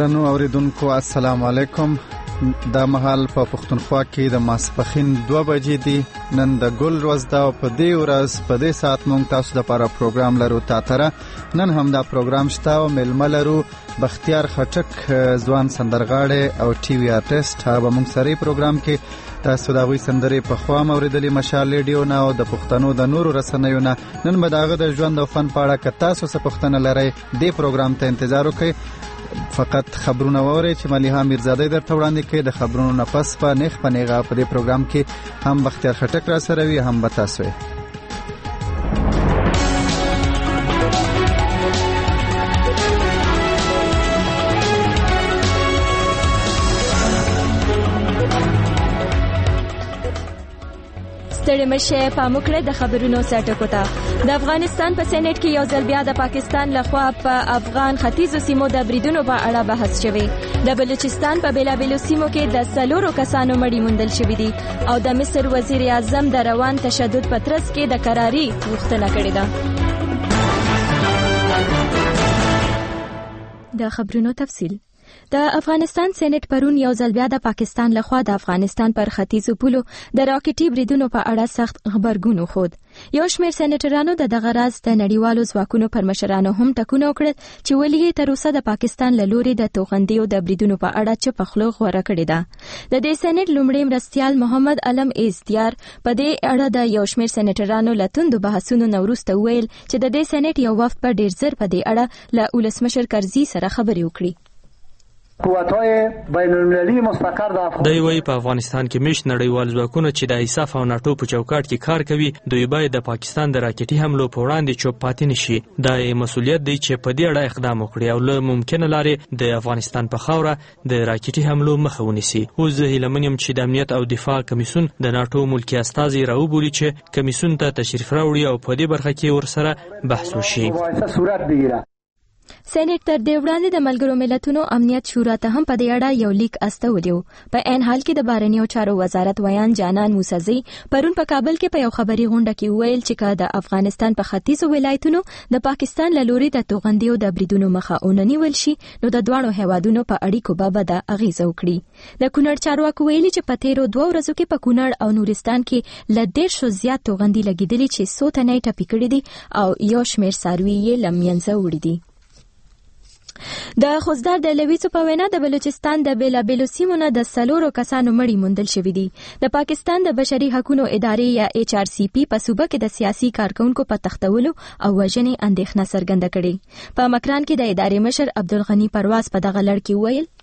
درنو اوریدونکو السلام علیکم. دا مهال په پښتونخوا کې د ماسپښین 2 بجې دي. نن د ګل ورځ ده او په دې ورځ په دې ساعت مونږ تاسو لپاره پروګرام لرو. تاتره نن هم دا پروګرام شته او ملمه لرو بختیار خټک ځوان سندرغاړی او ټي وي آرټیسټ. هغه مونږ سره پروګرام کې تاسو دا غوي سندرې په خوا موریدلې مشال ریډیو نه او د پښتنو د نورو رسنیو نه. نن به داغه د ژوند او فن په اړه که تاسو څه پوښتنه لرئ دې پروګرام ته انتظار وکړئ. فقط خبرونه ووري چې مليحه میرزادی درته وړاندې کړي. د خبرونو نه پس په نیغه په دې پروګرام کې هم بختیار خټک را سره وي هم به تاسو. ستړي مشه پاموکړه د خبرونو سرټکو ته. د افغانستان په سېنات کې یو ځل بیا د پاکستان لخوا په افغان ختیځو سیمو د بریدونو په اړه بحث شوی. د بلوچستان په بیلابیلو سیمو کې د 4 کسانو مړي موندل شوی دي او د مصر وزیر اعظم د روان تشدد په ترڅ کې د قراري غوښتنه کړې ده. د خبرونو تفصیل. د افغانستان سېنات پرون یو ځل بیا د پاکستان لخوا د افغانستان پر ختیځو پولو د راکټي بریدونو په اړه سخت خبرګون وښود. یو شمېر سېنیټرانو د دغه راز د نړیوالو ځواکونو پر مشرانو هم ټکونه وکړل چې ولې تر اوسه د پاکستان له لوري د توغندیو د بریدونو په اړه چپ خوله غوره کړې ده. د دې سېنات لومړی مرستیال محمد علم ازدیار په دې اړه د یو شمېر سېنیټرانو له توندو بحثونو نه وروسته وویل چې د دې سېنات یو وفد په ډېر زر په دې اړه له ولسمشر کرزي سره خبرې وکړي. قوت‌های بین‌المللي مستقر د وی په افغانستان کې مش نړیوال ځواکونه چې د ایساف او ناتو په چوکاټ کې کار کوي دوی باید د پاکستان د راکټي حملو په وړاندې چوپ پاتې نشي. دا مسؤلیت دی چې په دې اړه اقدام وکړي او له ممکنه لارې د افغانستان په خاوره د راکټي حملو مخه ونیسي. اوس زه هیلمنیم چې د امنیت او دفاع کمیسیون د ناتو ملکی استازي راوبولي چې کمیسیون ته تشریف راوړي او په دې برخه کې ورسره بحث وشي. سېنات تر دې وړاندې د ملګرو ملتونو امنیت شورا ته هم په دې اړه یو لیک استولیو. په عین حال کې د بهرنیو چارو وزارت ویان جانان موسزی پرون په کابل کې په یو خبري غونډه کې ویل چې د افغانستان په ختیځو ولایتونو د پاکستان له لوري د توغندیو د بریدونو مخه ونیول شي نو د دواړو هیوادونو په اړیکو به د اغیزه وکړي. د کونړ چارواکو ویلي چې په تیرو 2 ورځو کې په کونړ او نورستان کې ل 150 زیات توغندي لګیدلي چې 100 تنه ټپي کړي دي او یو شمېر څاروي یې لمینځه وړي دي. د خوزدار د لویڅو په وینا د بلوچستان د بیلابیلو سیمو نه د 4 کسانو مړي موندل شوي دي. د پاکستان د بشري حقوقو ادارې یا HRCP په صوبه کې د سیاسي کارکونکو په تختولو او وژنې اندېښنه څرګنده کړې. په مکران کې د ادارې مشر عبدالغنی پرواز په دغه لړ کې ویل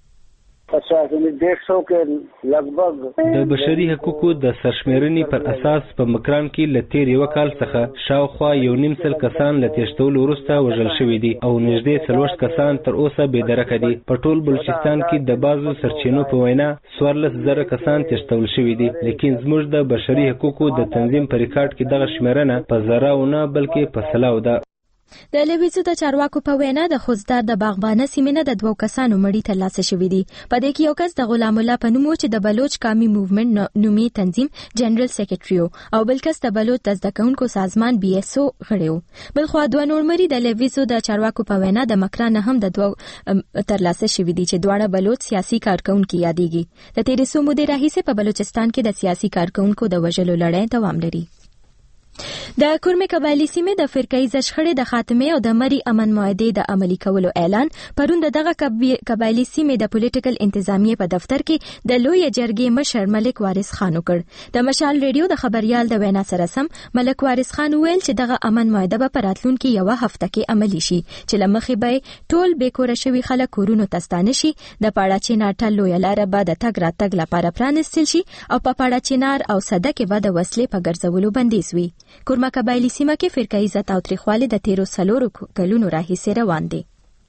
د بشري حقوقو د سرشمېرنې پر اساس په مکران کې له تیر یو کال څخه شاوخوا 1.5 کسان له تېښتولو وروسته وژل شوي دي او نږدې 40 کسان تر اوسه بې درکه دي. په ټول بلوچستان کې د بعضو سرچینو په وینا 14,000 کسان تېښتول شوي دي، لیکن زموږ د بشري حقوقو د تنظیم په ریکارډ کې دغه شمېرنه په زراو نه بلکې په سلاو ده. د لویڅو د چارواکو په وینا د خوزدار د باغبانه سیمې نه د 2 کسانو مړي ترلاسه شوي دي. په دې کې یو کس د غلام الله په نوم چې د بلوچ قومي موومنټ نومي تنظیم جنرال سیکریټري او بل کس د بلوچ د زده کوونکو سازمان BSO غړی و. بلخوا 2 نور مړي د لویڅو د چارواکو په وینا د مکران هم د 2 ترلاسه شوي دي چې دواړه بلوچ سیاسي کارکونکو یادېږي. د تیرې څو مودې راهیسې په بلوچستان کې د سیاسي کارکونکو د وژلو لړۍ دوام لري. د کورمې قبایلی سیمې د فرقه‌ایزه شخړې د خاتمې او د مري امن معاهدې د عملي کولو اعلان پرون دغه قبایلی سیمې د پولیټیکل انتظامیې په دفتر کې د لوی جرګې مشر ملک وارث خان وکړ. د مشال ریډیو د خبريال د وینا سره سم ملک وارث خان ویل چې دغه امن معاهده به په راتلونکي یو هفته کې عملي شي چې لمخې به ټول بیکوره شوي خلک کورونو ته ستانه شي. د پاړه چینار ټل لوی لاره به د تګ راتګ لپاره پرانستل شي او په پاړه چینار او صده کې به د وسلې په ګرځولو بندیز وي. کورما قبایلی سیمه کې فرقه عزت او تریخوالی د 13 کلونو راهیسې روان دي.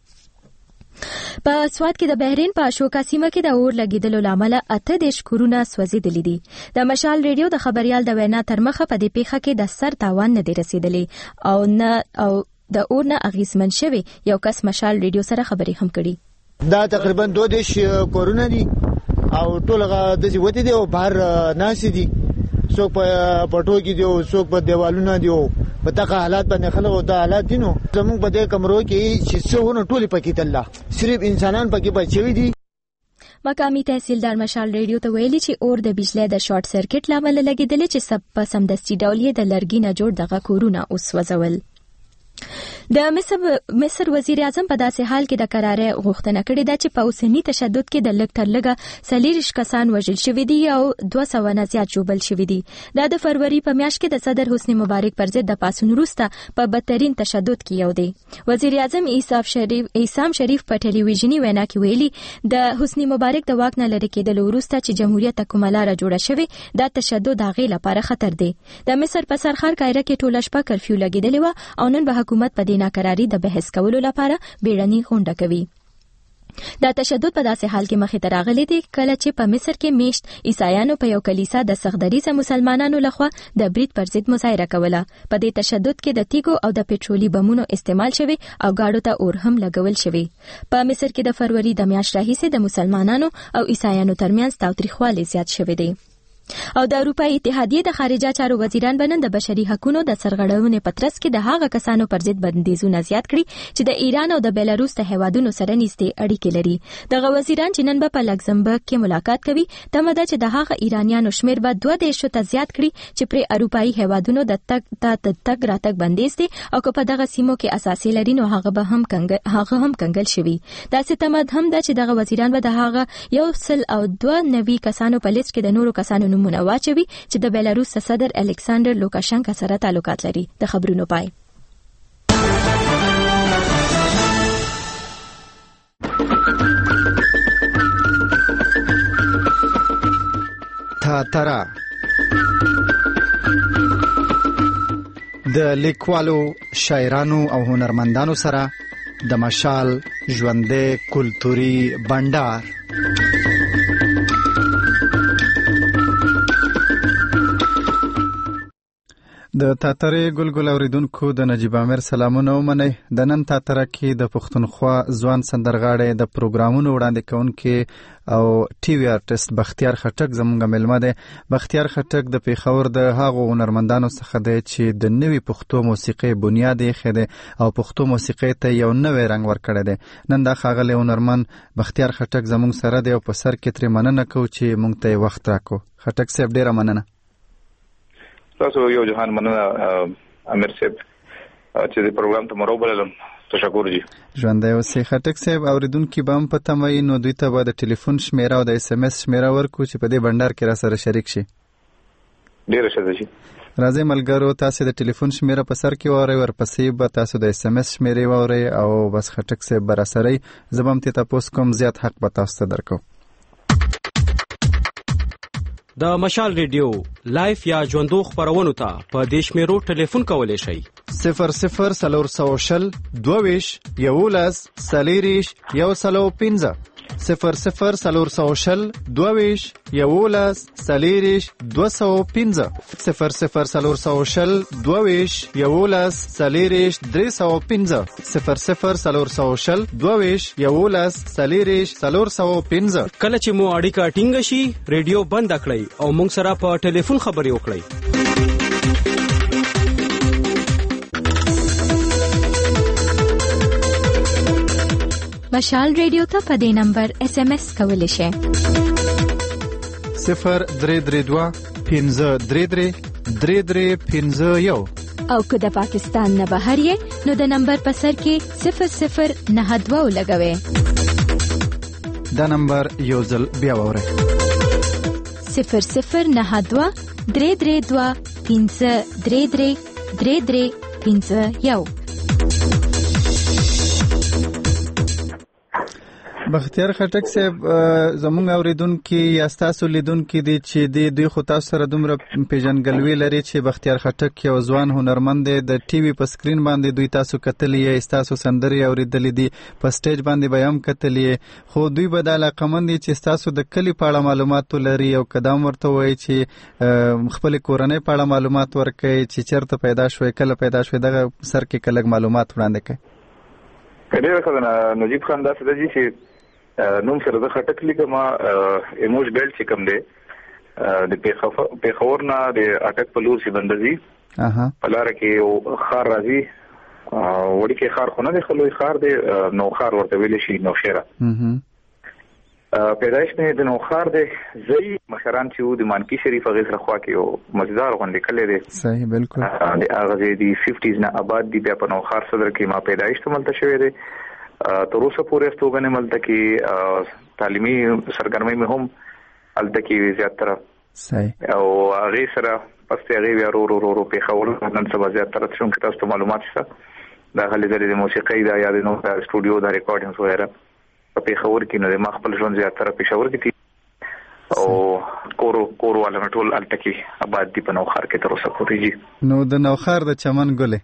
په سواد کې د بحرین په اشوکا سیمه کې د اور لګیدلو لامل 18 کورونه سوځېدلي دي. د مشال ریډیو د خبريال د وینا تر مخه په دې پیښه کې د سر تاوان نه دی رسیدلی او د اور نه اغیزمن شوی یو کس مشال ریډیو سره خبرې هم کړي. دا تقریبا 12 کورونه دي او ټول د وتی دي او بهر ناشې دي. څوک په پټو کې دی او څوک په دیوالونو دی او په دغه حالات باندې خلکو د حالات دینو زموږ په دې کمرو کې چې څونه ټولې پکې تله صرف انسانان پکې بچوي دي. مقامی تحصیلدار مشال ریډیو ته ویلي چې اور د بجلی د شارټ سرکټ لامل لګیدل چې سب په سمدستي ډول یې د لرګي نه جوړ دغه کورونه اوس وځول. د مصر وزیر اعظم په داسې حال کې د قرارې غوښتنه کړې ده چې په اوسني تشدد کې د لږ تر لږه 40 کسان وژل شوي دي او 200 نه زیات ژوبل شوي دي. دا د فروری په میاشت کې د صدر حسنی مبارک پر ضد د پاسون وروسته په بدترین تشدد کې یو دی. وزیر اعظم عیسام شریف په ټلویزیونی وینا کې ویلي د حسنی مبارک د واک نه لرې کېدلو وروسته چې جمهوریت کومه لاره جوړه شوې دا تشدد هغې لپاره خطر دی. د مصر په سرخار قاهره کې ټوله شپه کرفیو لګېدلې وه او نن به حکومت په دې ناکراري د بحث کولو لپاره بیړنۍ غونډه کوي. دا تشدد په داسې حال کې مخې ته راغلی دی کله چې په مصر کې میشت عیسایانو په یو کلیسا د سختدریزه مسلمانانو لخوا د برید پر ضد مظاهره کوله. په دې تشدد کې د تیګو او د پټرولي بمونو استعمال شوی او گاډو ته اور هم لګول شوی. په مصر کې د فروری د میاشتې راهیسې د مسلمانانو او عیسایانو ترمنځ تاوتریخوالی زیات شوی دی. او د اروپای اتحادیه د خارجه چارو وزیران بنن د بشري حقوقو د سرغړونې په ترڅ کې د هغه کسانو پر ضد بندیزونه زیات کړي چې د ایران او د بیلاروس د هیوادونو سره نږدې اړیکې لري. دغه وزیران چې نن په لکزمبرګ کې ملاقات کوي تمه ده چې د هغه ایرانیانو شمیر به 2 ته زیات کړي چې پر اروپایي هیوادونو د تګ راتګ بندیز دي او که په دغه سیمو کې اساسي لري نو هغه هم کنګل شوی. دا ستمه هم ده چې دغه وزیران به د هغه 102 کسانو په لیست کې د نورو کسانو نمونه واچوي چې د بیلاروس صدر الکساندر لوکاشنکا سره تعلقات لري. د خبرونو پای. تاترا د لیکوالو، شاعرانو او هنرمندانو سره د مشال ژوندې کلتوري بندر. د تاترې ګلګل اوریدونکو د نجیب امیر سلامونه ومنئ. د نن تاتره کې د پښتونخوا ځوان سندرغاړی د پروګرامونو وړاندې کوونکی او ټي وي آرټیست بختیار خټک زموږ مېلمه دی. بختیار خټک د پیښور د هغو هنرمندانو څخه دی چې د نوي پښتو موسیقۍ بنیاد یې دی او پښتو موسیقۍ ته یو نوی رنګ ورکړی دی. نن دا ښاغلی هنرمند بختیار خټک زموږ سره دی او په سر کې ترې مننه کوو چې موږ ته یې وخت راکړو. خټک صاحب ډېره مننه. تاسو یو جهان مننه امیر صاحب چې د پروګرام ته مروبلم. تشکر جی. ژوندی اوسئ. خټک صاحب اوریدونکي به هم په تمه وي نو دوی ته به د ټلیفون شمیره او د اس ام اس شمیره ورکړو چې په دې بندر کې را سره شریک شي. ډېره ښه ده جی. راځئ ملګرو تاسو د ټلیفون شمیره په سر کې واورئ ورپسې به تاسو د اس ام اس شمیرې واورئ او بس خټک صاحب به راسره یي. زه به هم ترې تپوس کوم زیات حق به تاسو ته درکوم. د مشال ریډیو لایف یا ژوندو خبرونو ته په دې شمیرو ټلیفون کولی شئ 00 22 11 40 105 00 22 11 40 205 00 22 11 40 305 00 22 11 40 305. کله چې مو اړیکه ټینګه شي ریډیو بند کړئ او موږ سره په ټلیفون خبرې وکړئ. مشال ریډیو ته په دې نمبر اس ام اس کولی شئ 0332 533 3351 او که د پاکستان نه بهر یې نو د نمبر په سر کې 0092 لګوئ. دا نمبر یو ځل بیا واورئ 0092 332 533 3351. بختیار خټک صاحب زموږ اوریدونکي یا ستاسو لیدونکي دي چې دوی خو تاسو سره دومره پیژنګلوي لري چې بختیار خټک یو ځوان هنرمند دی. د ټي وي په سکرین باندې دوی تاسو کتلی یې، ستاسو سندرې اوریدلې دي، په سټیج باندې به هم کتلی یې، خو دوی به د علاقمند دي چې ستاسو د کلي په اړه معلومات لري او قدم ورته وایي چې خپل کورنۍ په اړه معلومات ورکړي چې چیرته پیدا شوی، کله پیدا شوی، دغه سر کې کله معلومات وړاندې کړي. ډېر ښه نجیب خان داسې دی چې نوم سره د خټک لیکم ایموج بیلټ چې کوم دی د پیښور نه د اټک په لور چې بندزي په لار کې خار راځي وړي کې خار خو نه دی خلوي خار دی نو خار ورته ویل شي نو شیره پیدایش نه د نو خار دی زئی مشران چې د مانکی شریف غیر رخوا کې او مزدار غونډې کړي دي صحیح بالکل د هغه دی 50s نه آباد دی بیا په نو خار صدر کې ما پیدایش ته ملته شوی دی تر اوسه پورې استوګنه ملته کې تعلیمي سرګرمۍ مې هم الته کې زیاتره صحیح او هغه سره پس ته هغه ورو په خول نن سبا زیاتره څنګه کې تاسو معلومات شته دا غلي د موسیقۍ دا یا د نو سټوډیو دا ریکارډینګز وغیرہ په خبر کې نو د مخبل ژوند زیاتره پېښور کې او کورو والا ټول الټکی آباد دی په نوخار کې تر اوسه پورې نو د نوخار د چمن ګلې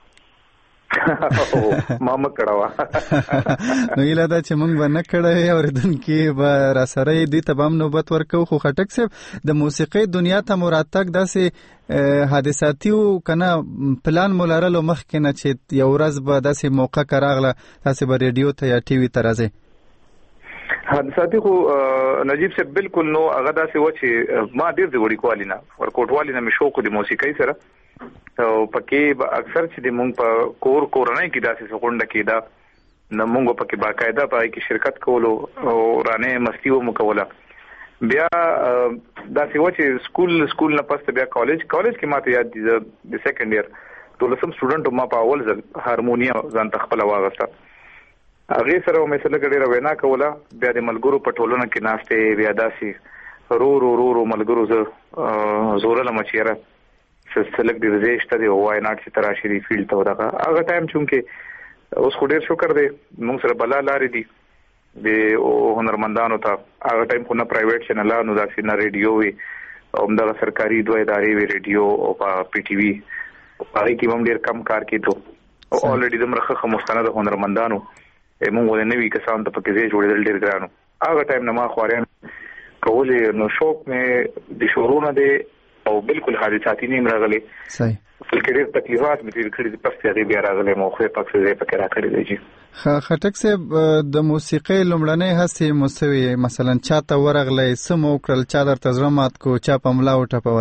ما مکړوا نو یلا دا چې موږ باندې کړه اوریدونکو به را سره دې تبام نوبت ورکو خو خټک صاحب د موسیقي دنیا ته مراتب داسې حادثاتي او کنه پلان مولارلو مخ کې نه چې یو ورځ به داسې موقع کراغله تاسو به ریډیو ته یا ټي وي ته راځي حادثاتي خو نجیب صاحب بالکل نو هغه داسې و چې ما ډیر د وړي کوالینا ورکوټوالینا مې شوق د موسیقۍ سره او پکې به اکثر چې د مونږ په کورنۍ کې داسې سکونډه کې دا نو مونږ پکې باقاعده پای کې شرکت کولو او رانه مستی و مکوله بیا داسې و چې سکول نه پسته بیا کالج کې ماته یاد دي د سیکنډ ایئر ټولسم سټوډنټ ما په اول ځل هارمونیم ځان تخپل واغسته هغه سره مې سره ګډه وینا کوله بیا د ملګرو په ټولنه کې ناشته بیا داسې رو ملګرو زوره لمچیره سلک دی زیشته دی وای ناټ چې تراشری فیلډ ته ودغه هغه ټایم چونکه اوس خو ډیر شکر دی موږ سره بلا لارې دي د هنرمندانو ته هغه ټایم خو نه پرایویټ چینل نو داسې نه ریډیو وي او د سرکاري دوه ادارې وی ریډیو او په پی ټي وي هغه کې هم ډیر کم کار کیدو او الریډي د مرخه مستند هنرمندانو موږ ولې نوې کسان ته پکې ځای جوړېدل ډېر ګرانو هغه ټایم نه ما خواريان کولې نو شوق مې د شورونه دی او بالکل حادثاتي نه راغلي صحیح بلکې ډېر تکلیفات مې تیر کړې دي پس هغه بیا راغلي مو خو پکې ځای پکې راکړې دي خټک صاحب د موسیقۍ لومړنۍ هڅې موسوي مثلا چاته ورغلې سمو کړل چا درته زړه کو چا په ملا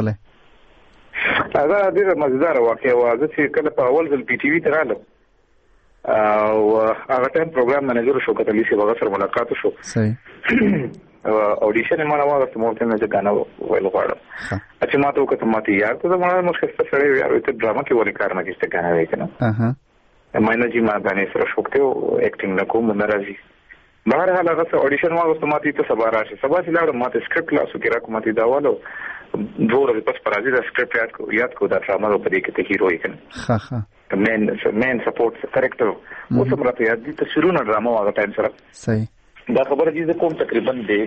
وټپولې هغه ډېر مزیدار واقعه و چې کله په اول ځل پی ټي وي ته رالم او هغه ټایم پروګرام منیجر شو کته لیسي هغه سره ملاقات شو صحیح اودیشن یې ما واغسته مورته نه غاڼه ویل غواړم چې ما ته وکړه ماته یار ته ما مشکسته سره یار ته ډراما کې ولې کار نه کیسته غاڼه وای کنه مینه جی ما باندې سره شوکته او اکټینګ نکوم ناراضي بهر حال هغه اودیشن واغسته ماته ته سبا راشي سبا چې لاړم ماته سکرپټ لاسو کې راکوم ماته دا والو دوه پس پرازي دا سکرپټ یاد کو دا ډراما په دې کې ته هیرو یې کنه ها مین سپورټ کریکټر اوس هم راته یاد دي تصویرونه ډراما هغه ټایم سره صحیح دا خبره چې کوم تقریبا دی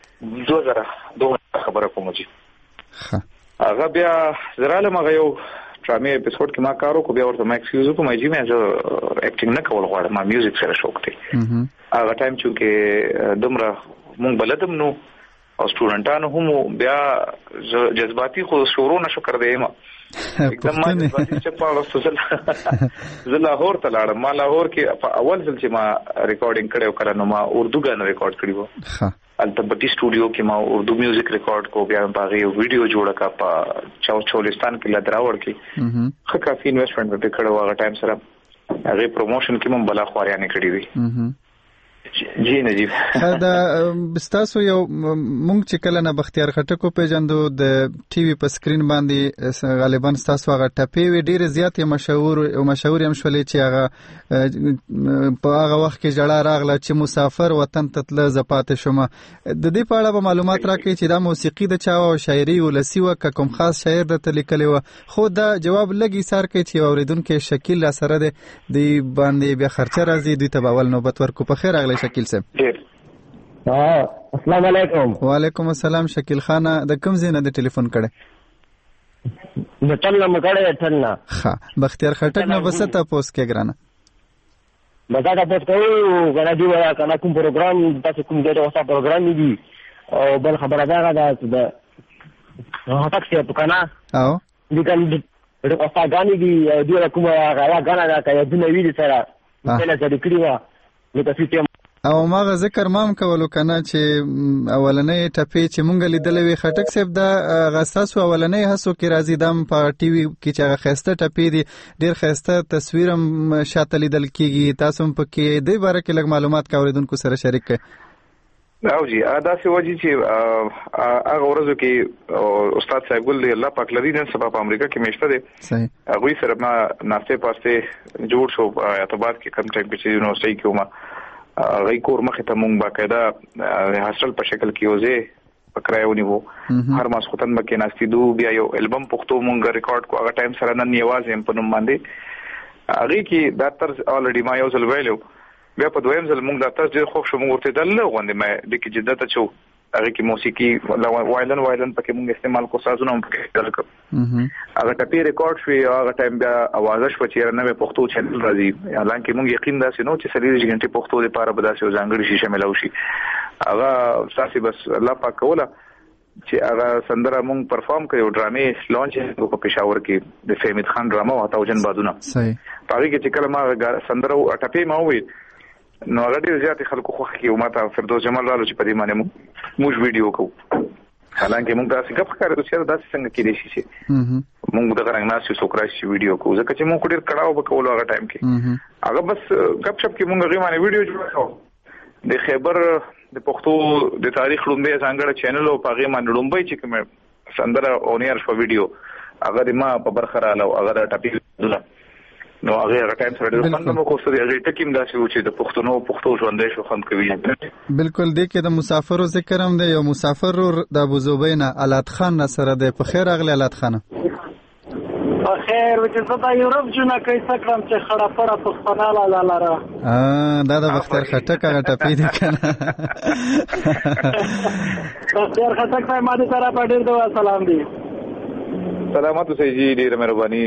2002 خبره کوم چې هغه بیا زراله مغه یو ډرامې اپیسوډ کې ما کارو کو بیا ورته ما ایکسکیوز کوم چې مې زه اکټینګ نه کول غواړم ما میوزیک سره شوق دی هغه ټایم چې دومره مونږ بلدم نو او سټوډنټانو هم بیا جذباتي خو شروع نشو کړ دی ما एकदम ما چې په وسوسه زه لاهور ته لاړم ما لاهور کې په اول ځل چې ما ریکارډینګ کړو کله نو ما اردو غاڼه ریکارډ کړی وو التبتی سټوډیو کې ما اردو میوزیک ریکارډ کو بیا په هغه ویډیو جوړه کا په چولستان کې لدراوړ کې خو کافي انویسټمنټ په کړو هغه ټایم سره هغه پروموشن کې مم بلا خواريانه کړی وي جی نجیب دا بستاسو یو مونږ چې کله نه بختیار خټکو پیژندو د ټي وي په سکرین باندې غالبا تاسو هغه ټپې وی ډیره زیاتې مشهور هم شولې چې هغه په هغه وخت کې جړه راغله چې مسافر وطن ته تل زپات شوم د دې په اړه باندې راکړي چې دا موسیقي د چا او شاعري ولسی و کوم خاص شاعر د تلیکلی و خو دا جواب لګي سار کوي چې اوریدونکو شکیل سره د باندې بیا خرچه راځي دوی ته باول نوبت ورکو په خیر اغلی شکیل صاحب السلام علیکم وعلیکم السلام شکیل خان د کوم ځای نه د ټلیفون کړه د ټلنه مګړې ټلنه ها بختیار خټک نه بسته پوس کې ګرانه بدا پوس کوي غلا دی ولا کنه کوم پروګرام تاسو کوم ډېر وسه پروګرام دی او بل خبره دا ده هټک څه په کنه او دي کنه د وسه غانې دی کومه غلا غانا دا کوي د نوې سره په لاره کې کړی و نو تاسو ته او ماغه ذکر مام کولو کنه چې اولنې ټپې چې مونږ لیدلې وي خټک صاحب د غساسو اولنې هڅو کې راځي دم په ټي وي کې چې هغه خسته ټپې دي ډیر خسته تصویر هم شاته لیدل کیږي تاسو هم پکې د باره کې لږ معلومات کاوریدونکو سره شریک کړئ او جی ادا سی وجه چې هغه ورځو کې استاد صاحب ګل الله پاک لري نن سبا په امریکا کې میشته دي صحیح هغه سره ما ناشته پاسته جوړ شو اعتبار کې کم ټایم په یونیورسيټي کې ومه غي کور مخه ته مونږ باقاعده هاستل په شکل کې وځي پکرايونی وو هر ماس ختن مکه ناشتي دو بیا یو البم پختو مونږ ریکارډ کو هغه ټایم سره نن یوازې هم په نوم باندې هغه کې دا طرز الریډي ما یو ځل ویلو بیا په دویم ځل مونږ دا طرز ډیر خوښ شو مونږ ورته دله غوندې مې د کې جدت چو هغه کې موسیقي وایلن پکې مونږ استعمال کو سازونه هم پکې دل کو هغه ټپی ریکارډ شوی هغه ټایم بیا आवाज شو چې نه پختو چینل راځي حالانکه مونږ یقین داسې نو چې 30 غنټې پختو لپاره به داسې ځانګړي شي شامل شي هغه تاسو بس الله پاک کوله چې هغه سندره مونږ پرفارم کړو ډرامې لانچ په پېښور کې د فهمید خان ډراما او تاوجن بادونه صحیح پاره کې چې کله ما سندره او ټپی ما وې نو هغه ډیر زیات خلکو خوښ کیو ماته فردوس جمال رالو چې په دې باندې موږ ویډیو کوو حالانکه موږ تاسو غږ کړو چې دا څنګه کېدې شي موږ د غرنګ ناسو سوکراشي ویډیو کوو ځکه چې موږ ډیر کړهو وکولو هغه ټایم کې هغه بس غپ شپ کې موږ غیمانه ویډیو جوړو د خیبر د پښتو د تاریخ لومبه څنګه چینل او په غیمانه لومبه چې کوم سندره اونیر شو ویډیو هغه ما په برخه رااله هغه ټاپی نو هغه ټایم سره د خپل کو سره هغه ټکیم داسې و چې د پښتو ژوندې شو خوند کوي بالکل دې کې د مسافرو ذکر هم دی یو مسافر د ابو زبینا علات خان سره د په خیر اغلی علات خان خیر چې زدا یورپ جنا کوي سکرم چې خړه پړه پښتنه لا لاره دا د بختیار خټک هغه ټپی دی کنه بختیار خټک ته ما دې سره په ډیر د سلام دی سلامات اوسئ جی ډیر مهرباني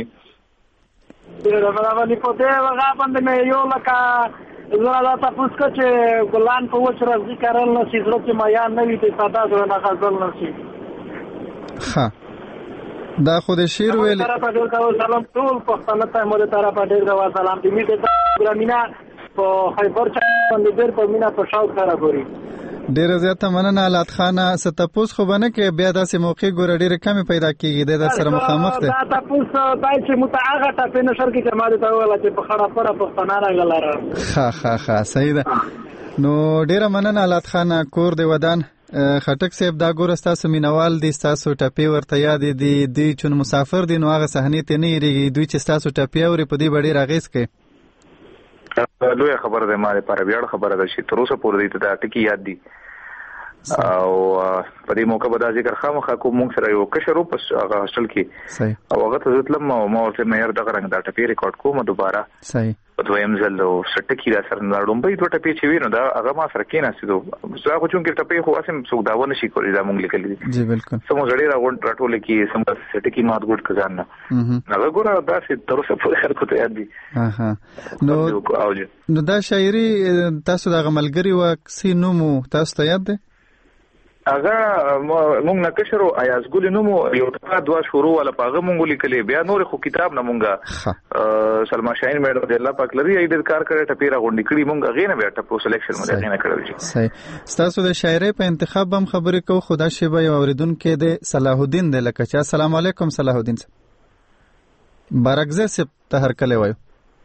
راغلی په دې وغه باندې مې یو لکه زړه تاسو چې ګلان په وچ راځي کارل نو چې زړه کې ما یا نه وي ته ساده زړه نه غزل نشي ها دا خو دې شعر ویل سلام ټول پښتنه ته مو ته را پډیر دا سلام دې دې ګرامینا په خیبر چا باندې ډیر په مینا په شاو سره ګوري ډیر زیاته مننه علات خان ستپوس خو بنه کې بیا داسې موقع ګور ډیر کم پیدا کیږي د سره مخامخ ده دا تاسو دای چې متعاغه ته نشر کې کمال ته ولا چې په خړه پره پښتنه راغلره ها صحیح ده نو ډیر مننه علات خان کور دی ودان خټک صاحب دا ګور تاسو مینوال دي تاسو ټپی ورته یاد دي چون مسافر دي نو هغه صحنه ته نه یریږي دوی چې تاسو ټپی اوري په دې بډې راغیس کې لوی خبره ده ماره پر بیا خبره ده چې تر اوسه پورې دې ته ټکی یاد دي او په دې موقع به دا ذکر خامخا کوم موږ سره یو کشر په هغه هاستل کې صحیح او هغه ته ځتلم ما ورته مېر دغه رنګ دا ټپی ریکارډ کوم دوباره صحیح په دویم ځل او سټکی را سره نړم به دوه ټپی چې وینو دا هغه ما سره کې ناسیدو زه خو چون کې ټپی خو اسم څوک داونه شي کولی دا مونږ لیکل دي جی بالکل سمو زړی راغون راټول کې سم سټکی مات ګډ کزان نه هغه ګوره دا چې تر اوسه پورې خلکو ته یاد دي نو دا شاعري تاسو د غملګری واکسي نومو تاسو ته یاد ده هغه مونږ نه کشرو ایاز ګل نومو یو تا دوا شروع ولا پاغه مونږ لیکلې بیا نور خو کتاب نه مونږه سلمہ شاهین مېډ رضی الله پاک لري اې د کار کړه ټپیرا غونډې کړي مونږ غې نه بیا ټپو سلیکشن مونږ غې نه کړو صحیح تاسو د شاعرۍ په انتخاب هم خبرې کو خدا شیبه یو اوریدونکو د صلاح الدین د لکه چې السلام علیکم صلاح الدین برګزه سپ ته هر کله وایو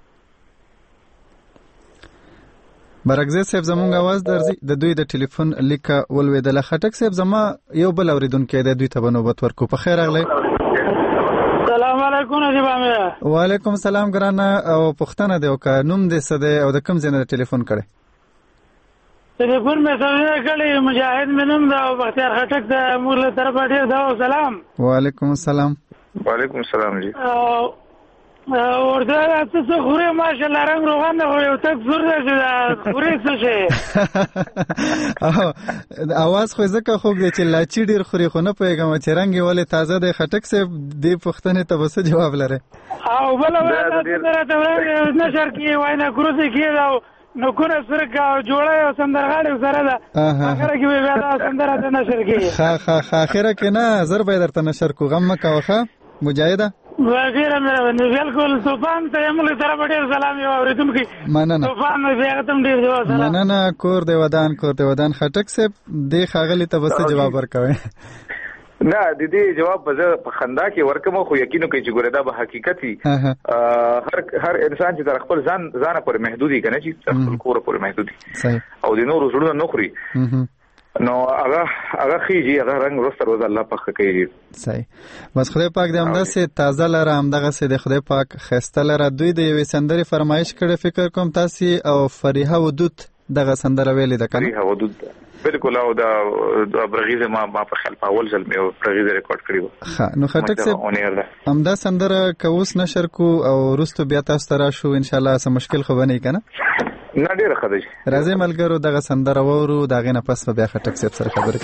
برګزه صاحب زمونږ आवाज درځي د دوی د ټلیفون لیکه ولویدل خټک صاحب زما یو بل اوریدونکو د دوی ته بنوبت ورکو په خیر اغلی السلام علیکم نجیب امیر وعلیکم السلام ګرانه او پښتنه دی او کا نوم دې څه دی او د کوم ځای نه ټلیفون کړي ټلیفون مې سره کړی مجاهد منم دا بختیار خټک د مور له طرفه ډیر دا سلام وعلیکم السلام وعلیکم السلام جی ورته تاسو خوري ماشاءالله رنگ روغانه هو یو تک زور دی خوري څه شي اواز خو ځکه خوږ دی چې لاچی ډیر خوري خو نه پېګم چې رنگ یې ولې تازه دی خټک صاحب دې پښتنې ته وسه جواب لره او بل نشر کې واینا کروسي کې نو کونه سره جوړه او سندرغاړي سره ده اخر کې بیا دا سندره ته نشر کې اخر کې نه زر به درته نشر کو غم مکه وخه مجاهده ډیره مهرباني. بالکل طوفان ته موږ طرف ډیر سلام یو اوریدونکي. مننه. طوفان بیا تم ډیر دی سلام. مننه. کور دی ودان خټک صاحب دې خاغلی ته بس جواب ورکوي. نه د دې جواب په خندا کې ورکم خو یقینو کوي چې ګوره دا به حقیقت وي. هر انسان چې در خپل ځان پر محدودي کنه چې خپل کور پر محدودي او د نور زړه نه خوري نو هغه خيږي هغه رنگ ورسره روز الله پاک کوي. صحیح. بس خدای پاک دې همدا سه تازه لره همدغه سه د خدای پاک خسته لره دوی د یوې سندري فرمایش کړي فکر کوم تاسو او فریحه ودود دغه سندره ویلې ده کنه. فریحه ودود بالکل او دا برغیزه ما په خپل اول ځل مې برغیزه ریکارډ کړی و. ها نو خټک سه همدا سندره کوس نشر کو او رستو بیا تاسو ترا شو ان شاء الله سم مشکل خو بنې کنه. نه ډیره خدای راځي ملګرو دغه سندره وورو دغه نه پس بیا خټک صاحب سره خبرې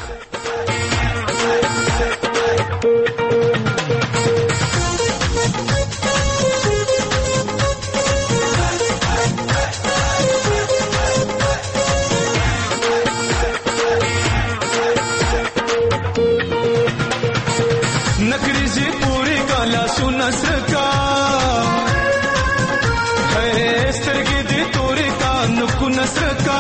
नकरीजी पूरी काला सुना सका नसर का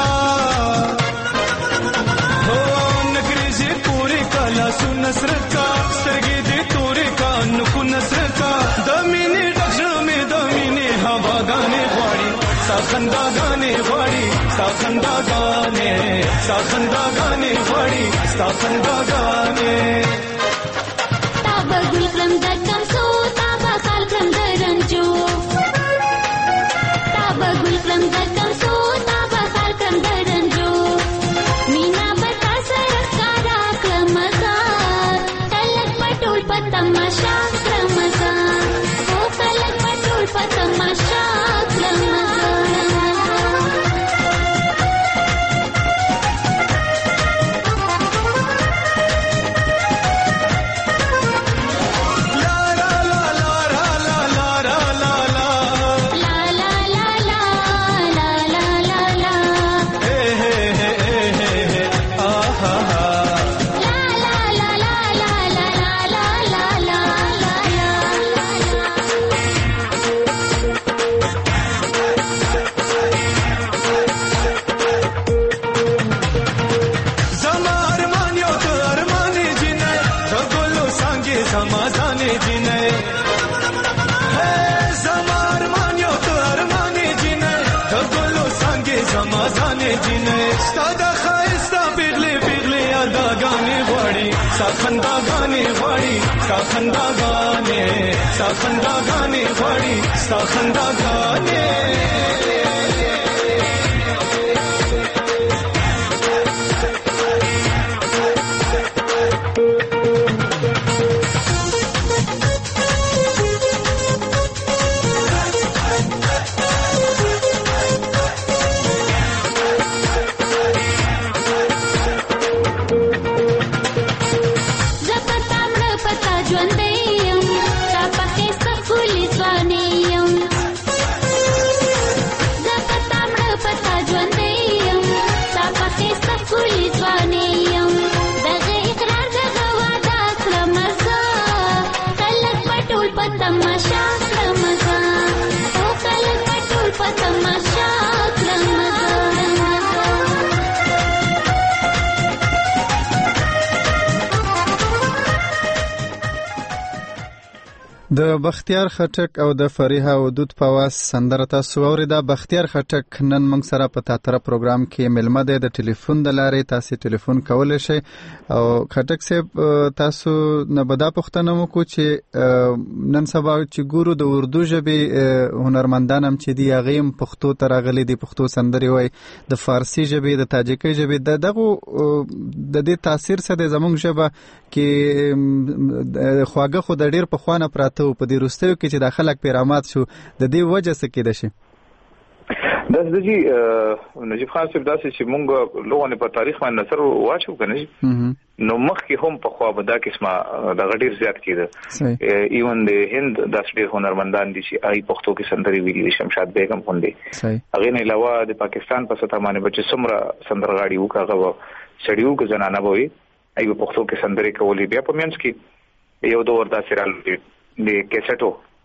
हो नगरी पूरी काला सु नसर का सरगी दे तोरे का नुकु नसर का दमीने डक्ष में दमीने हवा गाने वाड़ी साखंदा गाने वाड़ी साखंदा गाने वाड़ी साखंदा गाने ताबा गुलकम दक्कम सो ताबा खालकम दरंजो ताबा गुलकम दक्कम सो साखंदा गाने वाड़ी साखंदा गाने वाड़ी साखंदा गाने د بختیار خټک او د فریحه ودود په واس سندره تاسو اوریدا. بختیار خټک نن موږ سره په تاتره پروګرام کې ملمه ده د ټلیفون د لارې تاسو ټلیفون کولای شئ او خټک صاحب تاسو نه بدا پښتنه مو کو چې نن سبا چې ګورو د اردو ژبې هنرمندان هم چې دی غیم پښتو ته راغلي دي پښتو سندري وای د فارسی ژبې د تاجیکي ژبې دغه د دې تاثیر سره زموږ ژبه کې خواږه خو د ډیر په خوانه پراته په دې روستیو کې چې د خلک پیرامات شو د دې وجه څه کې ده شي داس دجی نجیب خان صاحب داسې چې مونږ لوغونه په تاریخ باندې نظر واچو کنه نو مخکې هم په خوا به دا قسمه د غډیر زیات کېده ایون د هند داس ډیر هنرمندان دي چې آی پښتو کې سندري ویلي شمشاد بیگم خوندې هغه نه علاوه د پاکستان په سطح باندې بچ سمره سندرغاړي وکړه سړیو کې زنانه وي ای په پښتو کې سندري کولې بیا په مینس کې یو دور داسې راځي د کیسټو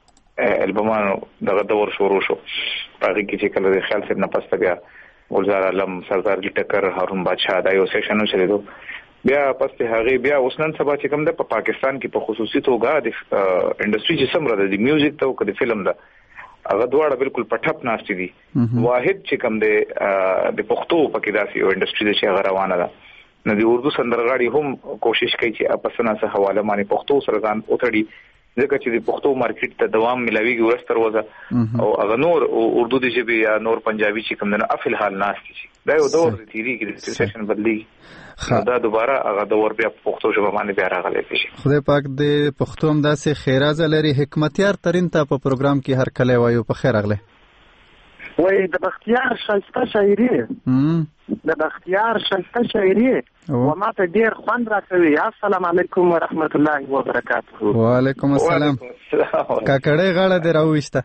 البمانو دغه دور شروع شو هغه کې چې کله د خیال سره نه پسته بیا ګلزار علم سردار ټکر هارون بادشاہ دا یو سیشن شریدو بیا پسته هغه بیا اوسنن سبا چې کوم د پاکستان کې په خصوصي توګه د انډستری چې سمره د میوزیک ته او د فلم دا هغه دواړه بالکل پټپ ناشتي دي واحد چې کوم د پښتو پکې داسې یو انډستری چې هغه روانه ده نو د اردو سندرغاړي هم کوشش کوي چې اپسنه سره حواله باندې پښتو سره ځان اوتړي ځکه چې د پښتو مارکیټ ته دوام ملاويږي ورستر وځه او هغه نور اردو د ژبې یا نور پنجابي چې کوم نه افل حال ناشتي شي دا یو دور د تیری کې د سیشن بدلی دا دوباره هغه دور بیا پښتو ژبه باندې بیا راغلی شي خدای پاک د پښتو هم داسې خیرازه لري حکمتیار ترين ته په پروګرام کې هر کله وایو په خیر اغله وای د بختیار شایسته شاعري د بختیار شایسته شاعري و ما ته ډیر خوند راکوي السلام علیکم ورحمت الله وبرکاته وعلیکم السلام کاکړې غاړه دې راوښته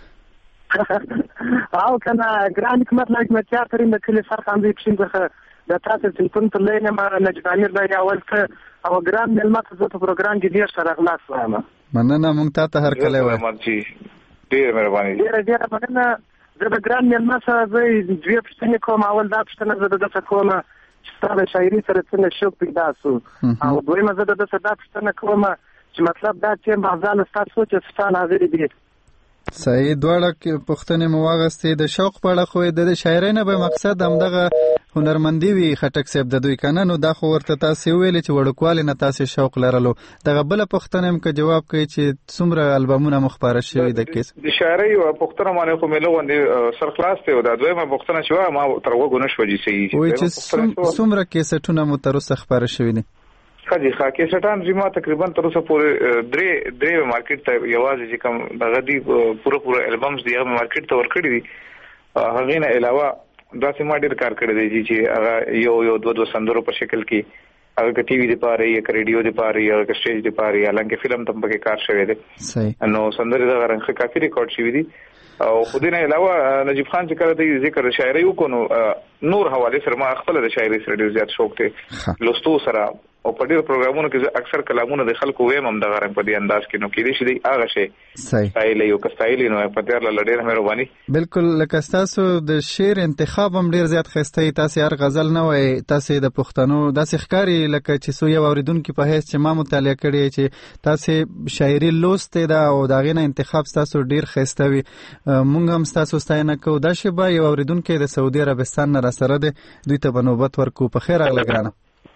او کنه ګران حکمت حکمتیار ترين د کلی سر خاندي چې د تاسو تلفون ته لینه ما نجدامیر دا یاول ته او ګران ملمت زه په پروګرام کې ډیر سره خلاص وایم مننه مونږ ته هر کله وایو ډیر مهرباني ډیر مننه زه د ګران ملمت سره دوی پښتنې کوم اول دا پښتنه زه د کومه چې د شاعري سره څنګه شوق پیدا شو او دویمه زه د صدا پښتنه کوم چې مطلب دا چې مازال تاسو چې ستاسو حاضر دي صحیح دواړه پښتنې مواغستې د شوق په اړه خو د شاعرۍ نه به مقصد همدغه هنرمندي وي خټک صاحب د دوی کنه نو دا خو ورته تاسو ویل چې وړوکوالي نه تاسو شوق لرلو دغه بل پښتنې هم که جواب کوي چې څومره البومونه مخبره شوی د کیس د شاعرۍ او پښتنه باندې خو ملو باندې سر خلاص ته دا دویمه پښتنه شو ما تر وګونه شو چې وای چې څومره کیسټونه مو تر اوسه خبره شوی دي خدي خاکې سټان زما تقریبا تر اوسه پورې درې مارکیټ ته یوازې چې کوم دغه دی پوره البمز دی هغه مارکیټ ته ورکړي دي هغه نه علاوه دا سیمه ډیر کار کړی دی چې هغه یو دوه سندرو په شکل کې هغه ټي وي دی پاره یا ریډیو دی پاره یا سټیج دی پاره یا لکه فلم تم پکې کار شوی دی صحیح نو سندره دا رنګ کافي ریکارډ شوی دی او خو دې نه علاوه نجیب خان چې کړه دی ذکر شاعري وکړو نور حواله سره ما خپل د شاعري سره ډیر زیات شوق دی لوستو سره او په ډیر پروګرامونو کې اکثر کلامونه د خلکو ویم هم د غره په دې انداز کې نو کې دي چې هغه شی صحیح یو کستایلی نو په تیر لړ مهرباني بالکل لکه تاسو د شعر انتخاب هم ډیر زیات خسته تاسو هر غزل نه وای تاسو د پښتنو داسې ښکاری لکه چې سو یو اوریدونکو په هیڅ چې ما مطالعه کړی چې تاسو شاعري لوستې دا او دا غینه انتخاب تاسو ډیر خسته وي مونږ هم تاسو ستاینه کوو دا شی به یو اوریدونکو د سعودي عربستان نه را سره دی دوی ته بنوبت ورکو په خیر اغله ګرانه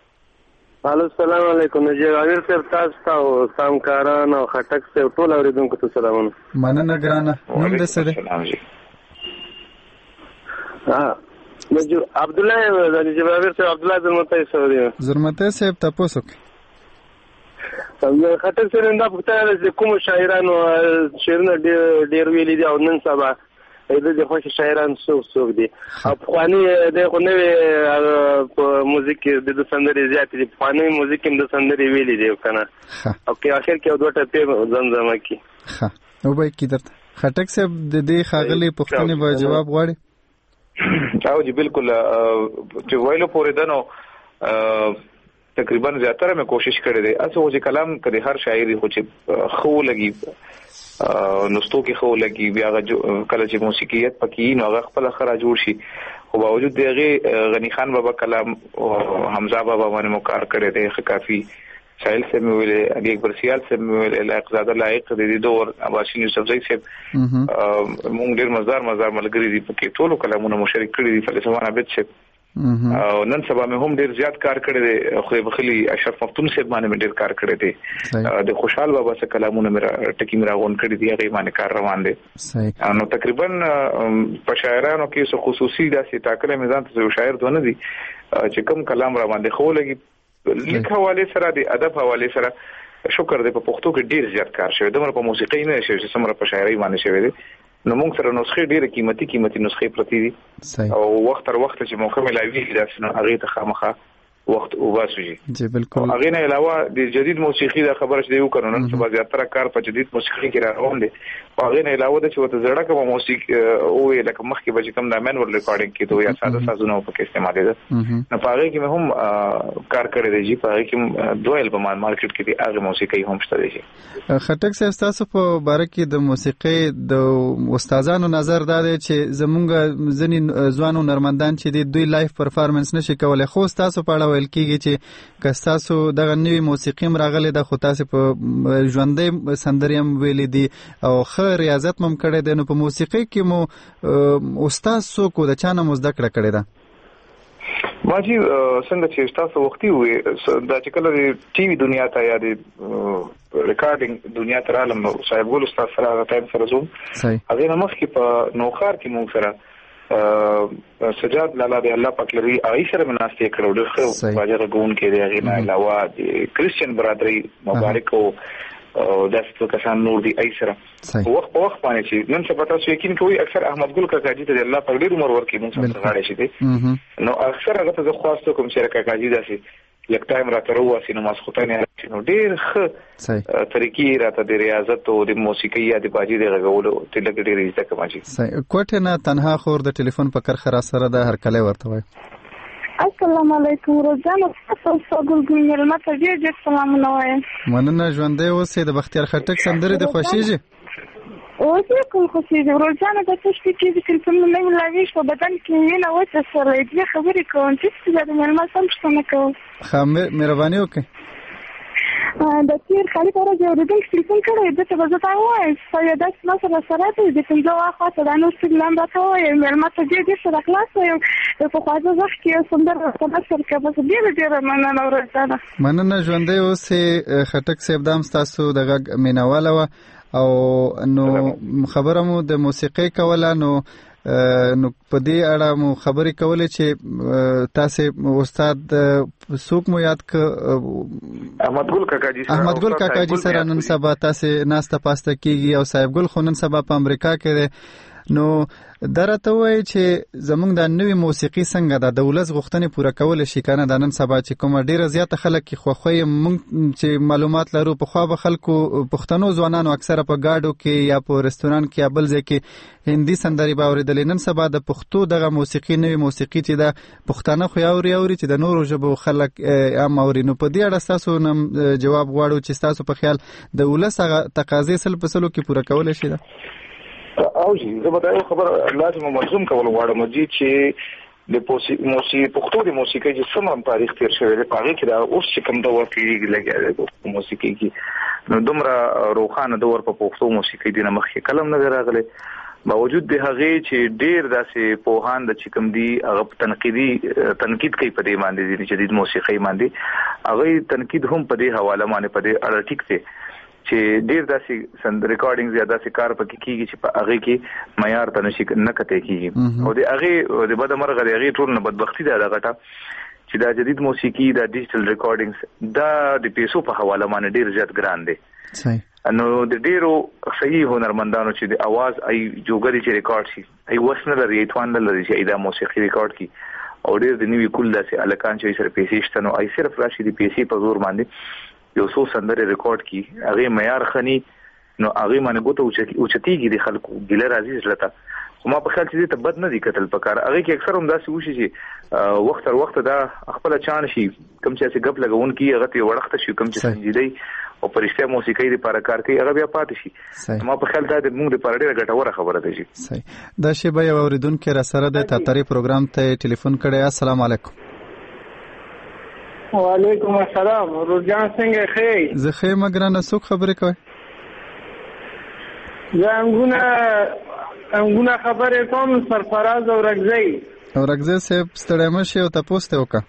الو السلام علیکم نجیب امیر صاحب تاسو ته سامکاران او خټک صاحب ټول اوریدونکو ته سلامونه مننه ګرانه نوم دې څه دی نجیب عبد الله نجیب امیر صاحب عبد الله زرمته صاحب دی زرمته صاحب تاسو خټک صاحب دا پوښتنه کوم شاعرانو شعرونه ډیر ویلي دي او نن سبا د خوښ شاعران څوک دي او خواني د خنوي په موزیک د سندري زیات دي خواني موزیک د سندري ویلي دي کنه او کې اخر کې دوه ټپه زمزمه کی ها او به کی درته خټک صاحب د دې خاغلي پښتني به جواب غواړي او جی بالکل چې وایلو پورې دنو تقریبا زیاتره مې کوشش کړې ده اسو چې کلام کړي هر شاعري خو چې خو لګي نوستو کې خو لګي بیا کله چې موسیقیت پکې نو هغه خپل خره جوړ شي خو باوجود دغه غنی خان بابا کلام او حمزه بابا باندې مکار کړي دي کافي سائل سے مولې اگے برسیال سے مولې لایق زاده لایق دي دور اباشین یوسف زئی سے مونږ ډیر مزار ملګری دي پکې ټول کلامونه مشارک کړي دي فلسفه عابد سے او نن سبا مې هم ډیر زیات کار کړی دی خو بخلی اشرف مفتون صاحب باندې ډیر کار کړی دی د خوشحال بابا سره کلامونه میرا ټکی میرا غون کړی دی هغه باندې کار روان دی صحیح نو تقریبا په شاعرانو کې څه خصوصي داسې ټاکل میزان ته شاعر دونه دي چې کم کلام را باندې خو لګي لیک حواله سره دی ادب حواله سره شکر دی په پښتو کې ډیر زیات کار شوی دمر په موسیقي نه شوی چې سمره په شاعري باندې شوی دی نو موږ سره نسخې ډېره قیمتي نسخې پرتی دي او وخت تر وخت چې موقع ملایوي دا هغه ته خامخا وخت وباسوي جی بالکل. هغه نه علاوه د جدید موسیقي د خبره شته یو قانون چې بعضی تر کار په جدید موسیقي کې راغون دي. هغه نه علاوه د چې وته زړه کوم موسیقي او لکه مخکې به کوم د مینور ریکارډینګ کې دوه یا ساده سازونه په کې استعمال دي. نه پاره کې هم کار کړی دی چې پاره کې دوه البوم مارکیټ کې دي هغه موسیقي هم شته دي. خټک صاحب تاسو په باره کې د موسیقي د استادانو نظر دا دی چې زمونږ ځینې ځوانو نرمندان چې دی دوی لایف پرفارمنس نشي کولای، خو تاسو په اړه ویل کیږي چې کستاسو دغه نوې موسیقي راغلي د خو تاسو په ژوندۍ سندرې هم ویلې دي او ښه ریاضت هم کړی دی، نو په موسیقي کې مو استاد څوک د چا نه مو زده کړه کړې ده؟ ماجی څنګه چې تاسو وختي وې دا چې کله د ټي وي دنیا ته یا د ریکارډینګ دنیا ته رالم نو صاحب ګل استاد سره هغه ټایم سره زوم هغه نه مخکې په نوخار کې موږ سره سجاد لالا دی الله پاک لري هغه سره مناسبه کړو د خو باجر غون کې دی هغه نه علاوه د کریسچین برادری مبارک او داسې کسان نور دي ایسره وخت باندې چې نن څه پتا شو یقین کوي اکثر احمد ګل کاکاجي ته الله پاک ډیر عمر ورکړي موږ سره غاړي شي دي نو اکثر هغه ته خواستو کوم چې کاکاجي داسې لک ټایم راته ورواسي نو ماسختانه نو ډیر ښه طریقې راته د ریاضت او د موسیقي یا د باجي د غوولو ته لګ ډیر زده کوم چې کوټه نه تنها خور د ټلیفون په کر خرا سره د هر کله ورته وای. السلام علیکم روزانه تاسو ګل ملمت ډیر سلامونه وایم. مننه ژوندې اوسې د بختیار خټک سندره د خوشیږي اوسې کوم خوشیږي روزانه د تشکیل کې چې کوم نه ملاوي شو بدن کې نه وڅ سره دې خبرې کوم چې د ملمت سم څه کوم. خامه مهرباني وکړئ. د تیر خالي پر راځي د دې ټلیفون کړی د څه وځه وای سیدا سره سره د څنګه واخه د نو سګلان راته وای ملمت دې سره خلاص یم په خواجه ځخ کې سندره تبصر کې بس دې مننه روزانه. مننه ژوندې اوسې خټک صاحب دام تاسو د غږ مینواله و او نو خبره مو د موسیقي کوله نو په دې اړه مو خبرې کولې چې تاسو استاد څوک مو یاد ک احمد ګل کاکاجي سره نن سبا تاسو ناسته پاسته کیږي او صاحب ګل خو نن سبا په امریکا کې نو درته وای چې زمونږ د نوې موسیقي څنګه د ولس غوښتنې پوره کول شي کنه د نن سبا چې کومه ډیره زیاته خلک خوخوي مونږ چې معلومات لرو په خوا به خلکو پښتنو ځوانانو اکثره په گاډو کې یا په رستوران کې یا بل ځای کې هندي سندري باورېدل. نن سبا د پښتو دغه موسیقي نوې موسیقي چې د پښتانه خو اوري چې د نورو ژبو خلک هم اوري. نو په دې اړه تاسو نم جواب غواړو چې تاسو په خیال د ولس هغه تقاضې سل په سلو کې پوره کول شي ده؟ او جی زه به دا خبر لازم ملزم کول غواړم چې د پښتو د موسیقي چې سم تاریخ تیر شوی دی په هغه کې دا اوس چې کوم دور کې لګیا دی موسیقي کې نو دومره روخانه دور په پښتو موسیقي دی نه مخکې کلم نه راغلی باوجود د هغه چې ډیر داسې پوهان د چې کوم دی هغه تنقید کوي په دې باندې د جدید موسیقي باندې هغه تنقید هم په دې حواله باندې په دې اړه ټیک دی چې ډیر داسې سند ریکارډینګ زیاده سي کار پکې کیږي چې په هغه کې معیار ته نشي نه کته کیږي او د هغه د بد مرغه د هغه ټول نه بدبختی ده غټه چې دا جدید موسیقي دا ډیجیټل ریکارډینګز دا د پیسو په حواله باندې ډیر زیات ګران دي. نو د ډیرو صحیح هنرمندانو چې د आवाज ای جوګري چې ریکارډ شي ای وسنه لري توان لري چې دا موسیقي ریکارډ کی او ډیر د نیوی کول داسې الکان چې سره پیسې شته نو ای صرف راشي د پیسې په زور باندې یو څو سندره ریکارډ کی هغه معیار خني نو هغه باندې ګوته اوچتیږي د خلکو ګلر عزیز لته خو ما په خیال چې ته بد نه دی کتل پکار هغه کې اکثر هم داسې وشي چې وخت تر وخت دا خپل چان شي کوم چې غپ لګون کی هغه ته وړخته شي کوم چې سنجیدای او پرشته موسیقي لپاره کار کوي هغه بیا پاتې شي ما په خیال دا د موږ لپاره ډیره ګټوره خبره ده شي. صحیح دا شی به اوریدونکو را سره د تاتری پروګرام ته ټلیفون کړی. السلام علیکم. وعلیکم السلام. روزان څنګه خیر؟ زه خیر مګرانه څوک خبرې کوي؟ زه انګونه خبرې کوم سرفراز او رګزی صاحب ستړی مشي او تاسو ته وکړه.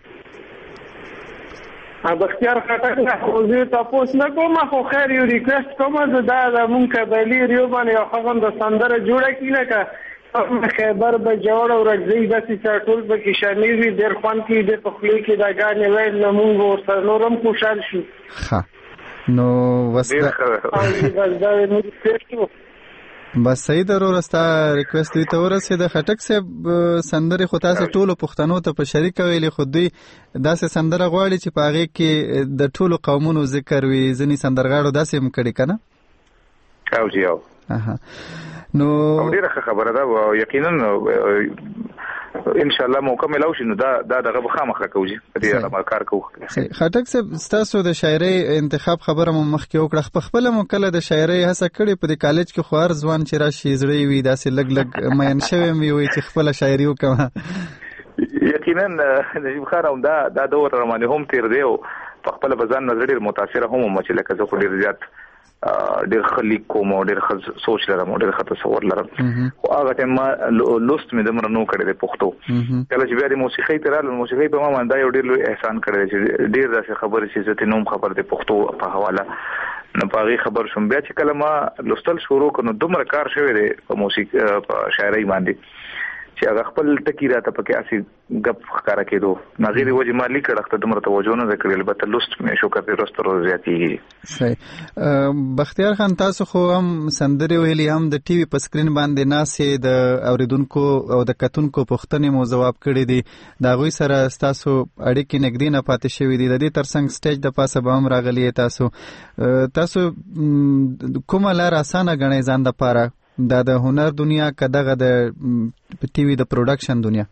بختیار خټک نه خو زه تاسو نه کوم خو خیر یو ریکوست کوم زه دا مونږ قبلی ریو باندې یو خغم د سندره جوړه کینه کا خبر به جوړ او رګزی بس ټول به کې شامل وي ډېر خوان کې د پخلی کې دا غاڼې ویل نو مونږ ورسره نورم خوشحال شو. ها نو وسته بس صحیح ضرور استا ریکوست وی ته ورسېد. خټک صاحب سندرې خو تاسو ټولو پښتنو ته په شریک ویلې، خو دوی داسې سندره غواړي چې په هغې کې د ټولو قومونو ذکر وي، ځینې سندرغاړو داسې هم کړي که نه؟ او جی او نو ډېره ښه خبره ده او یقینا ان شاء الله مکمل او شنو دا دغه خامخا کوي په دې اړه کار کوو. خټک صاحب تاسو د شاعرۍ انتخاب خبره مو مخکې وکړه، په خپل مو کله د شاعرۍ هڅه کړې په دې کالج کې؟ خو هر ځوان چې راشي زړه وي داسې لګ مین شوی وي چې خپل شاعري وکړه. یقینا نجیب خان هم دا دور رمانه هم تیر دی او په خپل بزن نظر ډېر متاثر هم چې لکه زه خو ډېر زیات ډېر خلیق کوم او ډېر سوچ لرم او ډېر تصور لرم، خو هغه ټیم ما لوست مې دمره نو کړی دی پښتو. کله چې بیا د موسیقۍ ته راغلم، موسیقۍ په ما باندې یو ډېر لوی احسان کړی دی چې ډېر داسې خبرې چې زه ترې نوم خبر دی پښتو په حواله نو په هغې خبر شوم. بیا چې کله ما لوستل شروع کړ نو دومره کار شوی دی په موسیقۍ په شاعرۍ باندې چې هغه خپل ټکي راته پکې اسې ګپ ښکاره کېدو. نو هغې د وجې ما لیک اړخ ته دومره توجه نه ده کړې، البته لوست مې شوکر دې ورځ تر ورځې زیاتېږي. صحیح. بختیار خان تاسو خو هم سندرې ویلي، هم د ټي وي په سکرین باندې ناستې د اوریدونکو او د کتونکو پوښتنې مو ځواب کړي دي، د هغوی سره ستاسو اړیکې نږدې نه پاتې شوي دي، د دې ترڅنګ سټیج د پاسه به هم راغلي تاسو کومه لار اسانه ګڼئ ځان دپاره، دا د هنر دنیا که دغه د ټي وي د پروډکشن دنیا؟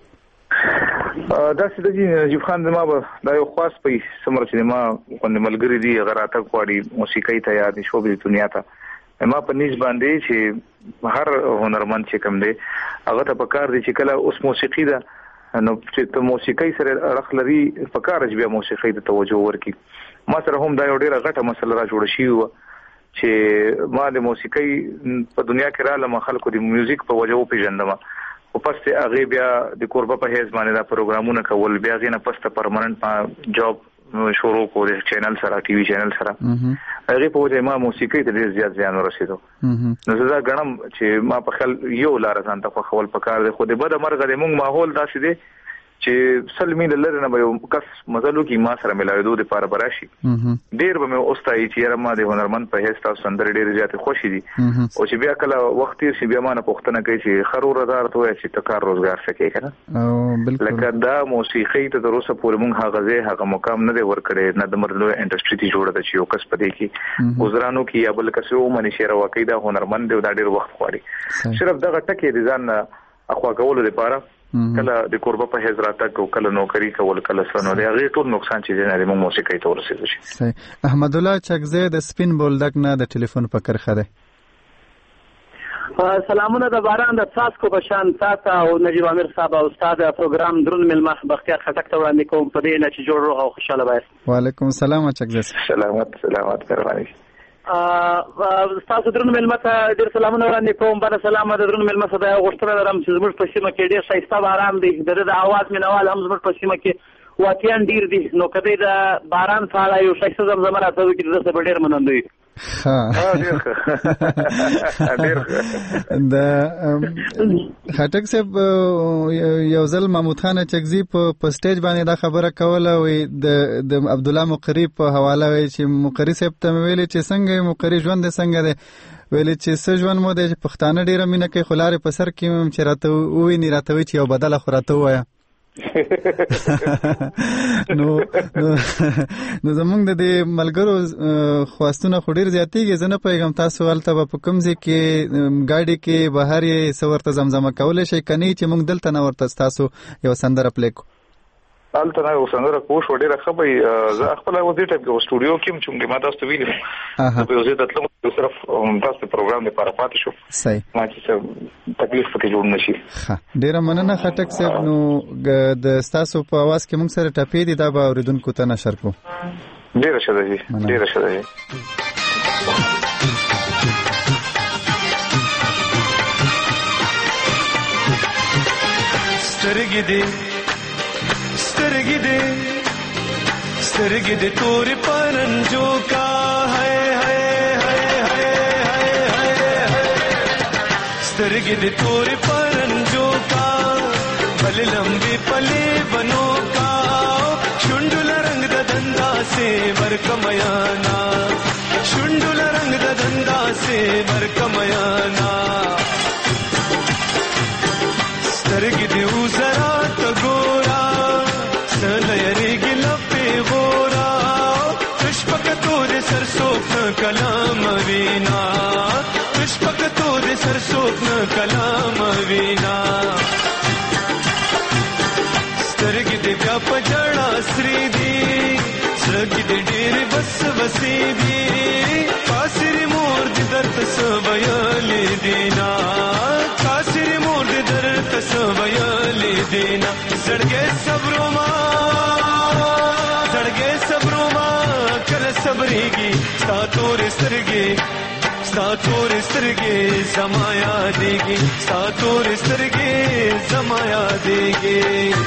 داسې ده چې نجیب خان زما به دا یو خاص پی څومره چې ما غوندې ملګري دي هغه راتګ غواړي موسیقۍ ته یا د شوبې دنیا ته، ما په نیز باندې چې هر هنرمند چې کوم دی هغه ته پکار دی چې کله اوس موسیقي ده نو چې ته موسیقۍ سره اړخ لري پکار چې بیا موسیقۍ ته توجه ورکړي. ما سره هم دا یو ډېره غټه مسله را جوړه شوې وه چې ما د موسیقۍ په دنیا کې رالم، خلکو د میوزیک په وجه وپېژندم، خو پس هغې بیا د کوربه په حیث باندې دا پروګرامونه کول، بیا هغې نه پس ته پرمننټ ما جاب شروع کړو د چینل سره، ټي وي چینل سره، هغې په وجه ما موسیقۍ ته ډېر زیات زیان ورسېدو. نو زه دا ګڼم چې ما په خیال یو لاره ځان ته خوښول پکار دی، خو د بده مرغه د موږ ماحول داسې دی چې 100 میله لرې نه به یو کس مزل وکړي ما سره ملاوېدو دپاره به راشي، ډېر به مې وستایي چې یاره ما د هنرمند په حیث تاسو سندرې ډېرې زیاتې خوښې دي، او چې بیا کله وخت تېر شي بیا ما نه پوښتنه کوي چې ښه ورځ راته ووایه چې ته کار روزګار څه کوې که نه. لکه دا موسیقۍ ته تر اوسه پورې موږ هغه ځای هغه مقام نه دی ورکړی، نه دومره لویه انډسټري ترې جوړه ده چې یو کس په دې کې ګزران وکړي یا بل کس ومني چې یاره واقعي دا هنرمند دی او دا ډېر وخت غواړي. صرف دغه ټکي د ځان نه اخوا کولو دپاره کله د کوربه په حیث راتګ او کله نوکري کول کله څه نو د هغې ټول نقصان چې دی نه دی موږ موسیقۍ ته ورسېدو شي. صحیح. احمد الله چکزی د سپین بولدک نه د ټلیفون په کرښه دی. سلامونه د باران د څاڅکو په شان تاسو او نجیب امیر صاحب او استاد پروګرام درون مېلمه بختیار خټک ته وړاندې کوم په دې نه چې جوړ روغ او خوشحاله باید. وعلیکم السلام چکزی. سلامت مهرباني. تاسو درون مېلمه ته ډېر سلامونه وړاندې کوم. بله سلام د درون مېلمه څخه دا غوښتنه لرم چې زموږ په سیمه کې ډېر ښایسته باران دی، د ده د اواز مینوال هم زموږ په سیمه کې واقعا ډېر دي، نو که دی د باران په اړه یو ښایسته زمزمه راته وکړي د ده څخه به ډېر مننده وي. د خټک صاحب یو ځل محمود خان چکزي په سټیج باندې دا خبره کوله، وی د عبدالله مقری په حواله وی چې مقری صاحب ته مې ویلې چې څنګه مقری ژوند دی څنګه دی، ویلې چې څه ژوند مو دی چې پښتانه ډېره مینه کوي، خو لارې په سر کې چې راته وویني راته وایي چې یو بدله خو راته ووایه. نو زمونږ د دې ملګرو خواستونه خو ډېر زیاتېږي، زه نه پوهېږم تاسو هلته به په کوم ځای کې ګاډي کې بهر یې څه ورته زمزمه کولی شئ که نه چې موږ دلته نه ورته ستاسو یو سندره پلی کړو؟ هلته نه یو سندره کوو شوه ډېره ښه به زه خپله اوس دې ټایم کې سټوډیو کې یم چې ما تاسو ته ویلي زه په یو ځای ته تلم صرف تاسو د پروګرام دپاره پاتې شو، ما چې څه تکلیف پکې جوړ نه شي. ډېره مننه خټک صاحب. نو د ستاسو په اواز کې موږ سره ټپې دي، دا به اورېدونکو ته نشر کړو. ډېره ښه ده جي، ډېره ښه ده جي. سترګې دې تورې پرنجو کا ہے سترګې دې تورې پرنجو کا بل لمبي پلي بنو کا شونډل رنگ د دندا سے ورکمیانا شونډل رنگ د دندا داسې ورکمیانا سترګې دې وزرا ته ګورا سله یریږي لپې غورا تشپکتو دې سرسوک نه کلام وینا تشپکتو دې سرسوک نه کلام وینا سترګې دې بیا په جړا سری دي سترګې دې ډېرې بس بسې دي کاسرې مور دې درته څه ویلې دینا کاسرې مور دې درته څه ویلې دینا زړګې صبرو ما کله صبرېږي ستا تورې سترګې زما یادېږي ستا تورې سترګې زما یادېږي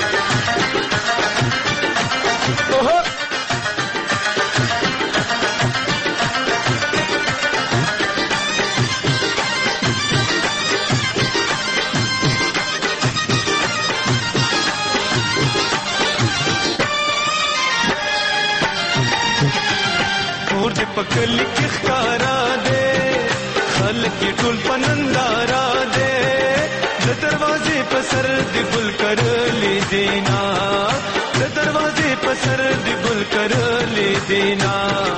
پکلی کی خکارا دے خلق کی ټول پنندارا دے د دروازې په سر دی ګل کرلی دینا د دروازې په سر دی ګل کرلی دینا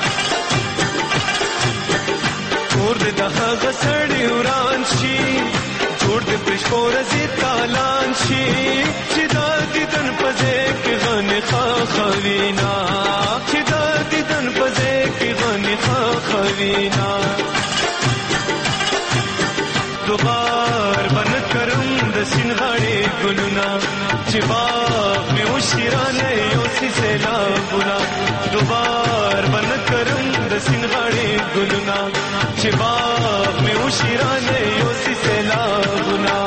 کور دې د هغه سړی وران شي جوړ دې پښپور زی تالان شي چې د دیدن په ځای کې غنې خوینا چې د دیدن په ځای کې غنې خوینا دوبار بن کرم د سینغاړي ګلونا چې باغ مې وشیرانه یو سیلابونه دوبار بن کرم د سینغاړي ګلونا چې باغ مې وشیرانه یو سیلابونه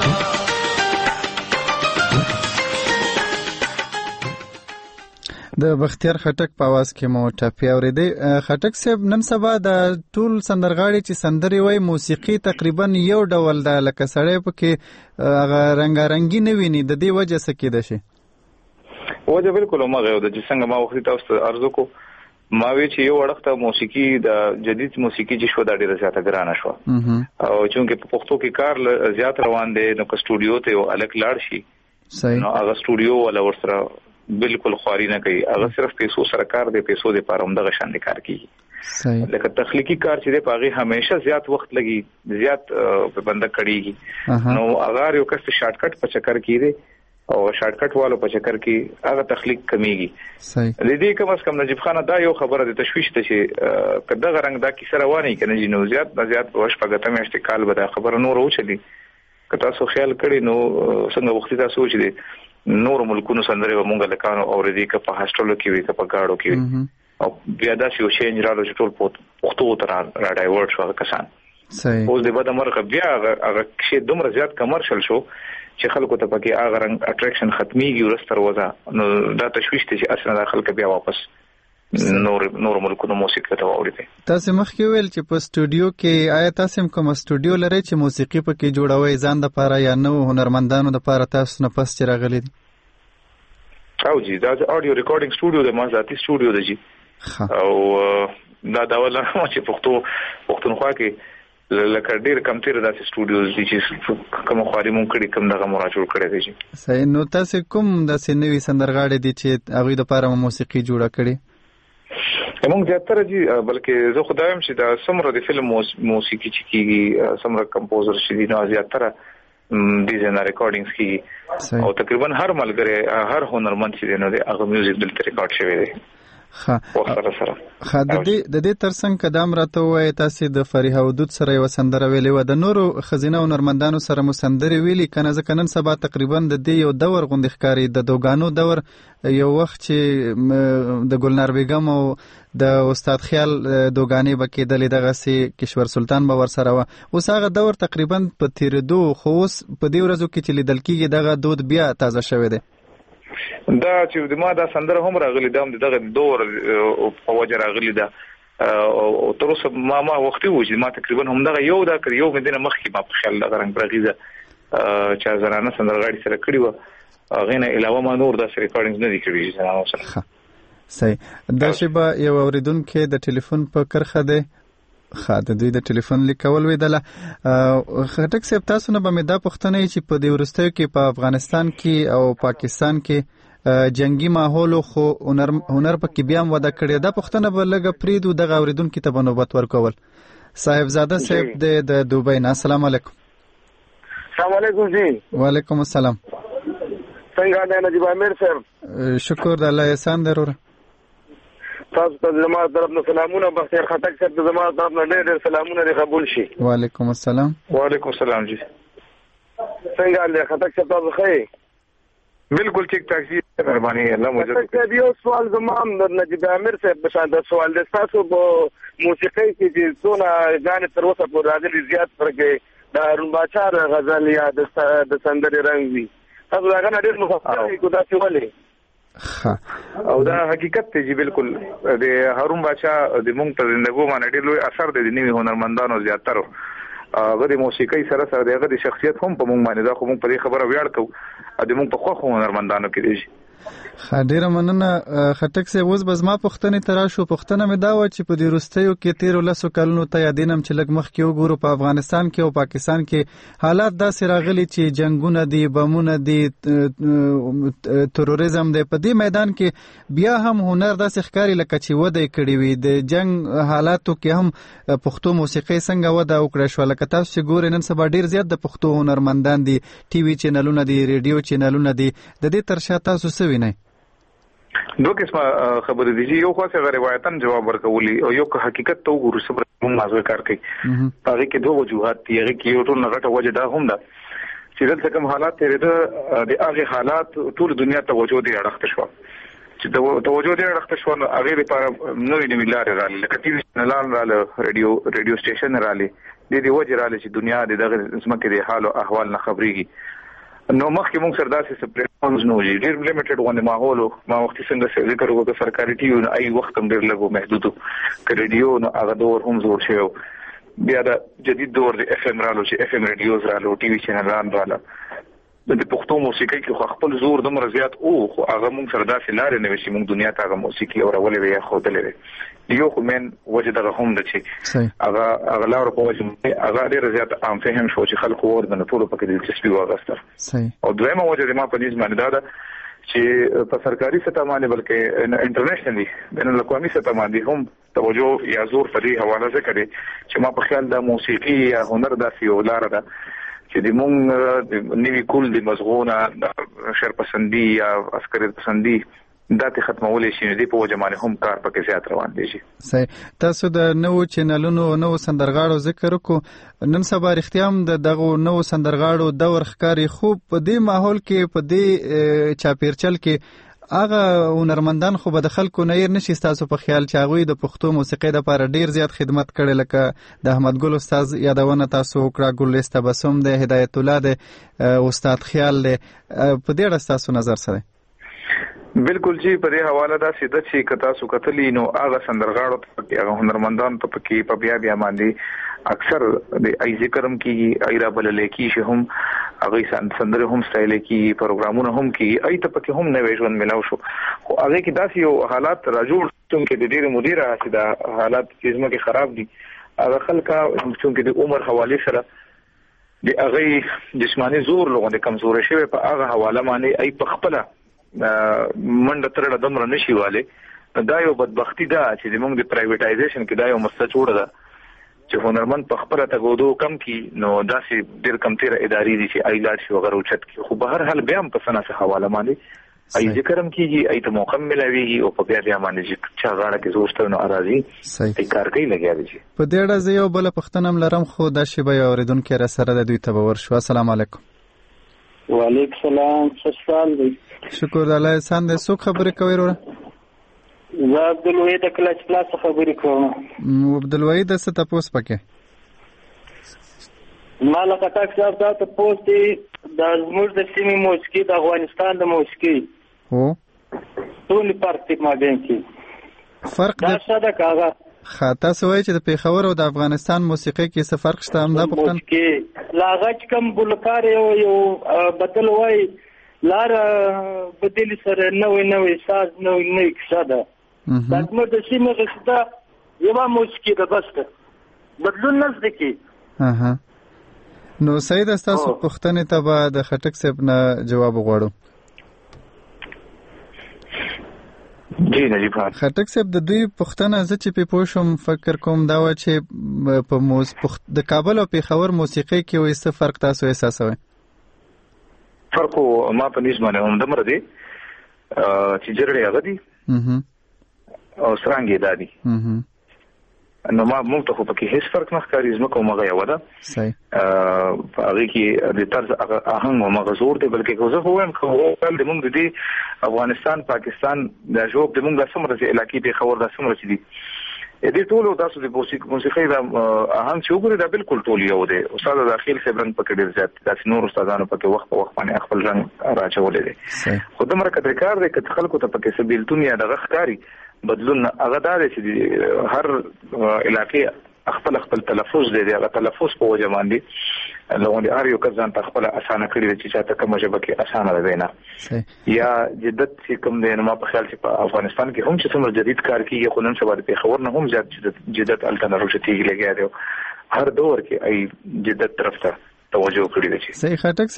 د بختیار خټک په आवाज کې مو ټاپی اوریدي. خټک صاحب نن سبا د ټول سندرغاړي چې سندري وای موسیقي تقریبا یو ډول ده لکه سړی پکې هغه رنگارنګي نه ویني د دې وجه څه کېده شي وجه بالکل ما غو د څنګه ما وخت تاسو ارزو کو ما وی چې یو وړخته موسیقي د جدید موسیقي چې شو د ډیره زیاته ګرانه شو او چونکه په پښتو کې کار زیات روان دي نو که سټوډیو ته یو الګ لاړ شي نو هغه سټوډیو ولا ورسره بالکل خواري نه کوي هغه صرف پیسو سرکار دې پیسو دې پاره هم دغه شان کار کوي صحیح لکه تخلیقي کار چې دې پاغي همیشه زیات وخت لګي زیات په بنده کړيږي نو اگر یو کس شارټ کټ په چکر کې دي او شارټ کټ والو په چکر کې هغه تخلیق کمیږي صحیح دې کوم اس کم نجیب خان دا یو خبره د تشويش ته چې کله غرنګ دا کی سره وانی کنه جنو زیات وښ پګته مې اشتکال به دا خبره نور اوچلي کته سو خیال کړي نو څنګه وخت تاسو چې دي نور ملکونو سندره به مونږ لکانو اوریدي که په هاستلو کې وي که په گاډو کې وي او بیا دا شی چینج راځي چې ټول پښتو ته را ډایورټ شو کسان صحیح اوس د بده مرغه بیا هغه شی دومره زیات کمرشل شو چې خلکو ته پکې هغه رنګ اټریکشن ختميږي ورستر وځه نو دا تشويش ته چې اصلا خلک بیا واپس نور ملکونو موسیقي ته واوړي. تاسو مخکې ویل چې په سټوډیو کې آیا تاسو کوم سټوډیو لرئ چې موسیقي پکې جوړوي ځان د لپاره یا نو هنرمندانو د لپاره تاسو نه پس چې راغلي دي؟ او جی دا اډیو ریکارډینګ سټوډیو د ما ذاتي سټوډیو دی جی او دا ولا چې پښتونخوا کې لکه ډیر کم تیر داسې سټوډیوز دي چې کوم خواري مونږ کړي کوم دغه مراجعه کړي دي. صحیح نو تاسو کوم داسې نوې سندرغاړي دي چې هغه د لپاره موسیقي جوړه کړي؟ موږ زیاتره جی بلکې زه خدایم چې دا سمره د فلم موسیقي چې کیږي سمره کمپوزر شې دي نو زیاتره د زنا ریکارډینګز کیږي او تقریبا هر ملګری هر هنرمند چې نو د هغه میوزیک دلته ریکارډ شوی دی. د دې ترڅنګ قدم راته وای تاسو د فریح حدود سره یو سندره ویلې و د نورو خزینه او هنرمندانو سره مو سندره ویلي کنه ځکه نن سبا تقریبا د دې یو دور غوندې ښکاری د دوګانو دور یو وخت چې د ګلنار بیگم او د استاد خیال دوګانی بکیدلې دغه سي کشور سلطان باور سره و اوس هغه دور تقریبا په تیرېدو خو اوس په دې ورځو کې چې لیدل کېږي دغه دود بیا تازه شوی دی. دا چې د ما دا سندره هم راغلی دا دغه دور په وجه راغلی دا او تر اوسه ما وختي و چې ما تقریبا هم دغه یو مدینه مخکې ما په خیال لغرنګ برغیزه چې زرانه سندرغاړي سره کړی و غینه علاوه ما نور د ریکارډینګ نه دي کړی زرانه سره. صحیح دا شی به یو اوریدونکو د ټلیفون په کرخه ده. خاطر دوی د ټلیفون لیکول ویدله. خټک صاحب تاسو نه به مې دا پوښتنه چې په دې وروستیو کې په افغانستان کې او پاکستان کې جنگي ماحول خو هنر پکې بیا هم وده کړې. دا پوښتنه به لږه پریدو دغه اوریدونکو ته به نوبت ورکول. صاحبزاده صاحب د دوبۍ نه، السلام علیکم. السلام علیکم جی. وعلیکم السلام. څنګه دی نجیب امیر صاحب؟ شکر د الله احسان دی وروره. تاسو ته زما طرف نه سلامونه. بختیار خټک صاحب ته زما طرف نه ډېر سلامونه لري، قبول شي. وعلیکم السلام. وعلیکم السلام جی. څنګه دی خټک صاحب؟ تاسو ښه؟ بالکل ټیک ټاک جی، مهرباني الله مو خټک صاحب یو سوال زما د نجیب امیر صاحب په شان د سوال د تاسو په موسیقۍ کې چې څونه غانې تر اوسه پورې راغلي زیات فرق د هارون باچا غزل یا د سندرې رنګ وي، تاسو دا غنا ډېر مخاطب کو دا څه ولې؟ او دا حقیقت دی بالکل. د هارون باچا د مونږ په زندګو باندې ډېر لوی اثر دی د نوي هنرمندانو زیاتره. هغه د موسیقۍ سره سره دغه د شخصیت هم په مونږ باندې دا خو مونږ په دې خبره ویاړ کوو د مونږ په خو هنرمندانو کې دی. ډیره مننه خټک صاحب. اوس به زما پوښتنې ته راشو. پوښتنه مې دا وه چې په دې وروستیو کې 13 کلونو ته یادینم چې لږ مخکې وګورو په افغانستان کې او پاکستان کې حالات داسې راغلي چې جنګونه دي، بمونه دي، تروریزم دی. په دې میدان کې بیا هم هنر داسې ښکاري لکه چې وده یې کړې وي. د جنګ حالاتو کې هم پښتو موسیقۍ څنګه وده وکړه شوه؟ لکه تاسو چې ګورئ نن سبا ډېر زیات د پښتو هنرمندان دي، ټي وي چینلونه دي، ریډیو چینلونه دي. د دې تر شا تاسو څه وینئ؟ دوه قسمه خبرې دي. یو خو څنګه روایتن جواب ورکولي او یو حقیقت ته وګورو چې موږ موضوع کار کوي. هغه کې دوه وجوهات دي. هغه کې یو ټول نغټه وجه دا هم ده چې دلته کوم حالات تیرې د هغه حالات ټول دنیا ته توجه دی اړخته شو چې د توجه دی اړخته شو. هغه لپاره نوې نوې لارې راغلي، لکه ټي وي چینلان راغلي، ریډیو سټیشن راغلي. د دې وجه راغلي چې دنیا د دغه اسمه کې د حال او احوال نه خبريږي. نو مخکې موږ سره داسې سپریټونز نو جی ډېر لیمیټډ غونډه ماحول ما وخت څنګه ذکر وکړ سرکاري ټي وي ای وخت هم ډېر لږ محدود ک ریډیو نو هغه دور هم زور شو. بیا د جدید دور د اف ام رالو چې اف ام ریډیوز رالو، ټي وي چینلان رالو. د پښتو موسیقۍ کې خپل زور دومره زیات او خو هغه موږ سره داسې لارې نه وشي موږ دنیا ته هغه موسیقي اورولې وي خو دلې یو خو من وجه دغه هم د چې هغه لار په وجه هغه ډېر زیات عام فهم شو چې خلکو ورته نه ټول پکې دلچسپي واغسته. او دویمه وجه ما په دې باندې دا چې په سرکاري سطح باندې بلکې انټرنیشنلی بین الاقوامي سطح باندې هم توجه یا زور په دې حواله ذکر چې ما په خیال د موسیقي یا هنر داسې یو لار ده چې د مونږ نوی کول د مزغونه د شرپسندي یا عسکري پسندي دا ته ختمولې شي. د په وجه باندې هم کار پکې زیات روان دي. صحیح. تاسو د نوو چینلونو نو سندرغاړو ذکر وکړو. نن سبا رښتیا هم دغه نو سندرغاړو دور ښکاری خو په دې ماحول کې په دې چاپیرچل کې هغه هنرمندان خو به د خلکو نه ير نشي. تاسو په خیال چې هغه د پښتو موسیقۍ لپاره ډیر زیات خدمت کړي لکه د احمد ګل استاد یادونه تاسو وکړه، ګل استبسم د هدایت الله د استاد خیال له په دې اړه تاسو نظر سره؟ بالکل جی په دې حواله دا سیده چې کتا سو کتلی نو هغه سندرغاړو ته هغه هنرمندان ته پکې په بیا باندې اکثر د ای ذکرم کې ایرا بلل کې شه هم هغه سندره هم سټایل کې پروګرامونه هم کې ای ته پکې هم نوې ژوند ملاو شو. خو هغه کې داسې یو حالات راجوړ چې د ډېر مدیر چې دا حالات چې زموږ خراب دي هغه خلک چې د عمر حواله سره د هغه جسماني زور لغونه کمزوري شوی په هغه حواله باندې ای په خپل منډه تر دمر نشي والے دا یو بدبختی ده چې موږ د پرایویټایزیشن کې دا یو مسله جوړه ده چې هنرمند په خپل تګودو کم کی نو داسې ډېر کم تیر اداري دي چې ایلاټ شي وغیرہ اوچت کی. خو به هر حال بیا هم په سنا څخه حواله باندې ای ذکرم کیږي ای ته موقع ملويږي او په بیا باندې چې غاړه کې زوشته نو اراضي ای کار کوي لګیا دي. په دې اړه زه یو بل پښتنم لرم خو دا شی به اوریدونکو را سره د دوی تبور شو. السلام علیکم. وعلیکم السلام. څه دی؟ شکر الله احسان دې. څوک خبرې کوي وروره؟ زه عبدالوحید کلاچ پلاس خبرې کوم. عبدالوحید څه تاسو پکې؟ ما لکه تاسو ته تاسو د زموږ د سیمې موسیقي د افغانستان د موسیقي هو ټول پارتي ما بین کې فرق دا څه ده کاغه خاطه سوي چې د پیښور او د افغانستان موسیقي کې څه فرق شته؟ هم دا پوښتنه کې لاغچ کم ګلکار یو بدل وای لار بدلی سره نوې ساز نوې کیسه ده. دا موږ د سیمې غشته یو موسیقي ده بس ده بدلون نشته کی. نو سید استاسو پښتنې ته به د خټک صاحب نه جواب غواړو. جی نجیب خان خټک صاحب د دوی پښتنه زه چې په پوښوم فکر کوم دا و چې په د کابل او پیښور موسیقي کې وایي څه فرق تاسو احساسوئ؟ فرق ما په نسبت باندې هم دمر دی چې جرړې هغه دي او سرانګې دادي نو ما موږ ته خو پکې هیڅ فرق نه ښکاري زموږ کومه یو ده صحیح هغه کې د طرز آهنګ او مغزور دی بلکې خو زه وایم چې د موږ د افغانستان پاکستان د جواب د موږ د سمره علاقې په خبر د سمره دي دې ټول تاسو د موسیقي د آهنګ چې وګورئ دا بالکل ټول یو دی استاد داخل خبرن پکې ډیر زیات د نور استادانو پکې وخت باندې خپل رنګ راچولې دي خو د مرکه کار دی چې خلکو ته پکې سبیلتونی د غخکاری بدلون هغه دا چې هر علاقې خپل تلفظ دی هغه تلفظ په وجه باندې لوګون هر یو کسان په خپل اسانه کړی چې چاته کومه ژبه کې اسانه ده نه یا جدت چې کوم دی نو ما په خیال چې په افغانستان کې هم چې څومره جدید کار کیږي خو نن سبا د پیښور نه هم زیات جدت الټنه روشتي لګیا دی هر دور کې ای جدت طرف ته توجه کړی دی. صحیح خټک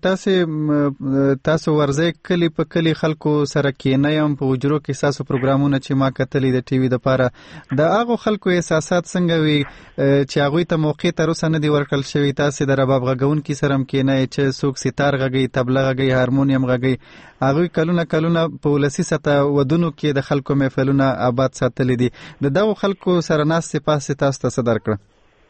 صاحب تاسو ورځي کلی په کلی خلکو سره کې نه يم په وجرو کې تاسو پروګرامونه چې ما کتلې د ټي وي د پاره د هغه خلکو احساسات څنګه وي چې هغه ته موقع تر اوسه نه دی ورکړل شوی تاسو د رباب غږون کې سره کې نه چې څوک ستار غږی تبله غږی هارمونیم غږی هغه کلونه په ولسی سطح ودونو کې د خلکو محفلونه آباد ساتل دي دغه خلکو سره ناس سپاسه تاسو ته صدر کړ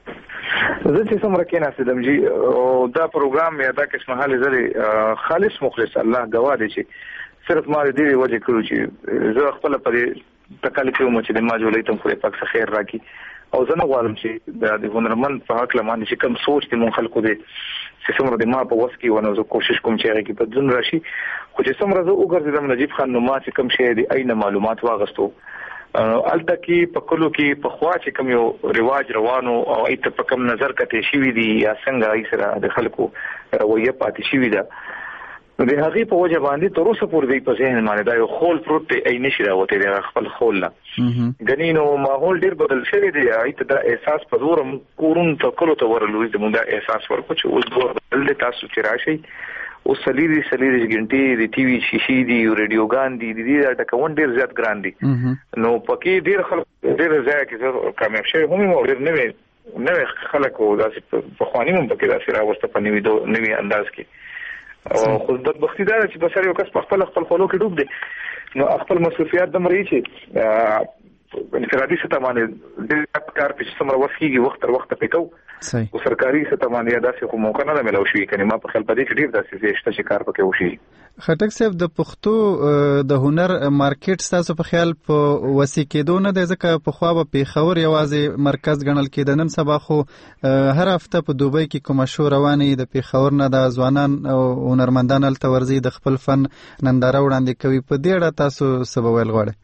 زه چې څومره کې ناسیدم جی او دا پروګرام یا دا قسمه حال زری خالص مخلص الله گواه دی چې صرف ما دې وجه کړو چې زه خپل په تکلیف مو چې ما جوړې تم خو پاک خیر راکې او زه نه غواړم چې د هنرمند په حق لمانه چې کوم سوچ دې مون خلکو دې چې څومره د ما په وس کې ونه زه کوشش کوم چې هغه کې بدلون راشي خو چې څومره زه وګرځم نجیب خان نو ما چې کوم شی دی اينه معلومات واغستو الته کې په کلو کې په خوا چې کوم یو رواج روانو او ایت په کوم نظر کته شي دي یا څنګه ای سره د خلکو رویه پاتې شي ده د هغه په وجه باندې تر اوسه پورې دی په ذهن باندې دا یو خول پروت دی ای نشي راوته دی خپل خول نه غنینو ماحول ډیر بدل شوی دی ایت دا احساس په زور کورون ته کلو ته ورلوي د موږ احساس ورکو چې اوس دور بدل تاسو چې راشي او سلیری ګنټي د ټي وي شیشي دی رادیوګان دی د ټکون ډیر زیات ګران دي نو پکې ډیر خلک ډیر ځای کې کامیاب شي هم مو ډیر نه خلک او داسې په خواني هم پکې داسې راوسته په نوی انداز کې او خو د بختي دا چې بسره یو کس په خپل خلکو کې ډوب دي نو خپل مسؤلیت د مری چې انفرادي سطح باندې د کار په څومره وخت وخت تر وخت پکاو صحیح او سرکاري سطح باندې داسې کوم موقع نه ملو شي کني ما په خپل پدې کې ډیر داسې شته چې کار پکې وشي. خټک صاحب د پښتو د هنر مارکیټ تاسو په خیال په وسی کېدو نه د ځکه په خوا په پیښور یوازې مرکز ګڼل کېد نن سبا خو هر هفته په دوبۍ کې کوم شو رواني د پیښور نه د ځوانان او هنرمندان ال تورزي د خپل فن ننداره وړاندې کوي په دې اړه تاسو سبب ویل غواړئ؟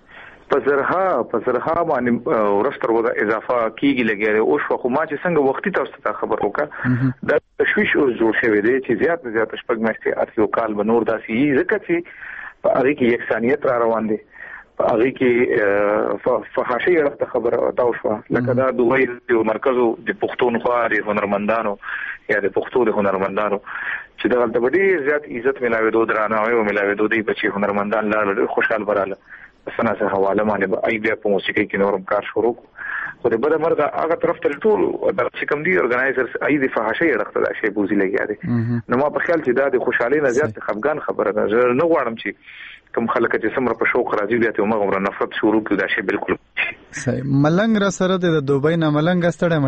پسرها باندې ورستر ودا اضافه کیږي لګیږي او شو ما چې څنګه وختي تاسو ته خبر وکړه دا تشویش او جوړ شوی دی چې زیات شپږ میاشتې اتیو کال بنور داسي ځکه چې په هغه کې یکسانیت را روان دي په هغه کې فحاشي راته خبر او شو لکه دا دوی یو مرکزو د پښتونخوا د هنرمندانو یا د پښتو د هنرمندانو چې دا د ډېر زیات عزت ملاوي دوه درانه او ملاوي دوه دی بچي هنرمندان لا خوشحال براله سنا سره حواله باندې ای بیا په موسیقي کې نورم کار شروع خو د بده مرده هغه طرف ته ټول د کوم دی اورګنایزرز ای د فحاشي رخته دا شی بوزي لګیا دي نو ما په خیال چې دا د خوشحالي نه زیات خفګان خبره ده زه نه غواړم چې کوم خلک چې سمره په شوق راځي بیا ته مغمره نفرت شروع کړي دا شی بالکل صحیح. ملنګ را سره د دوبۍ نه ملنګ ستړی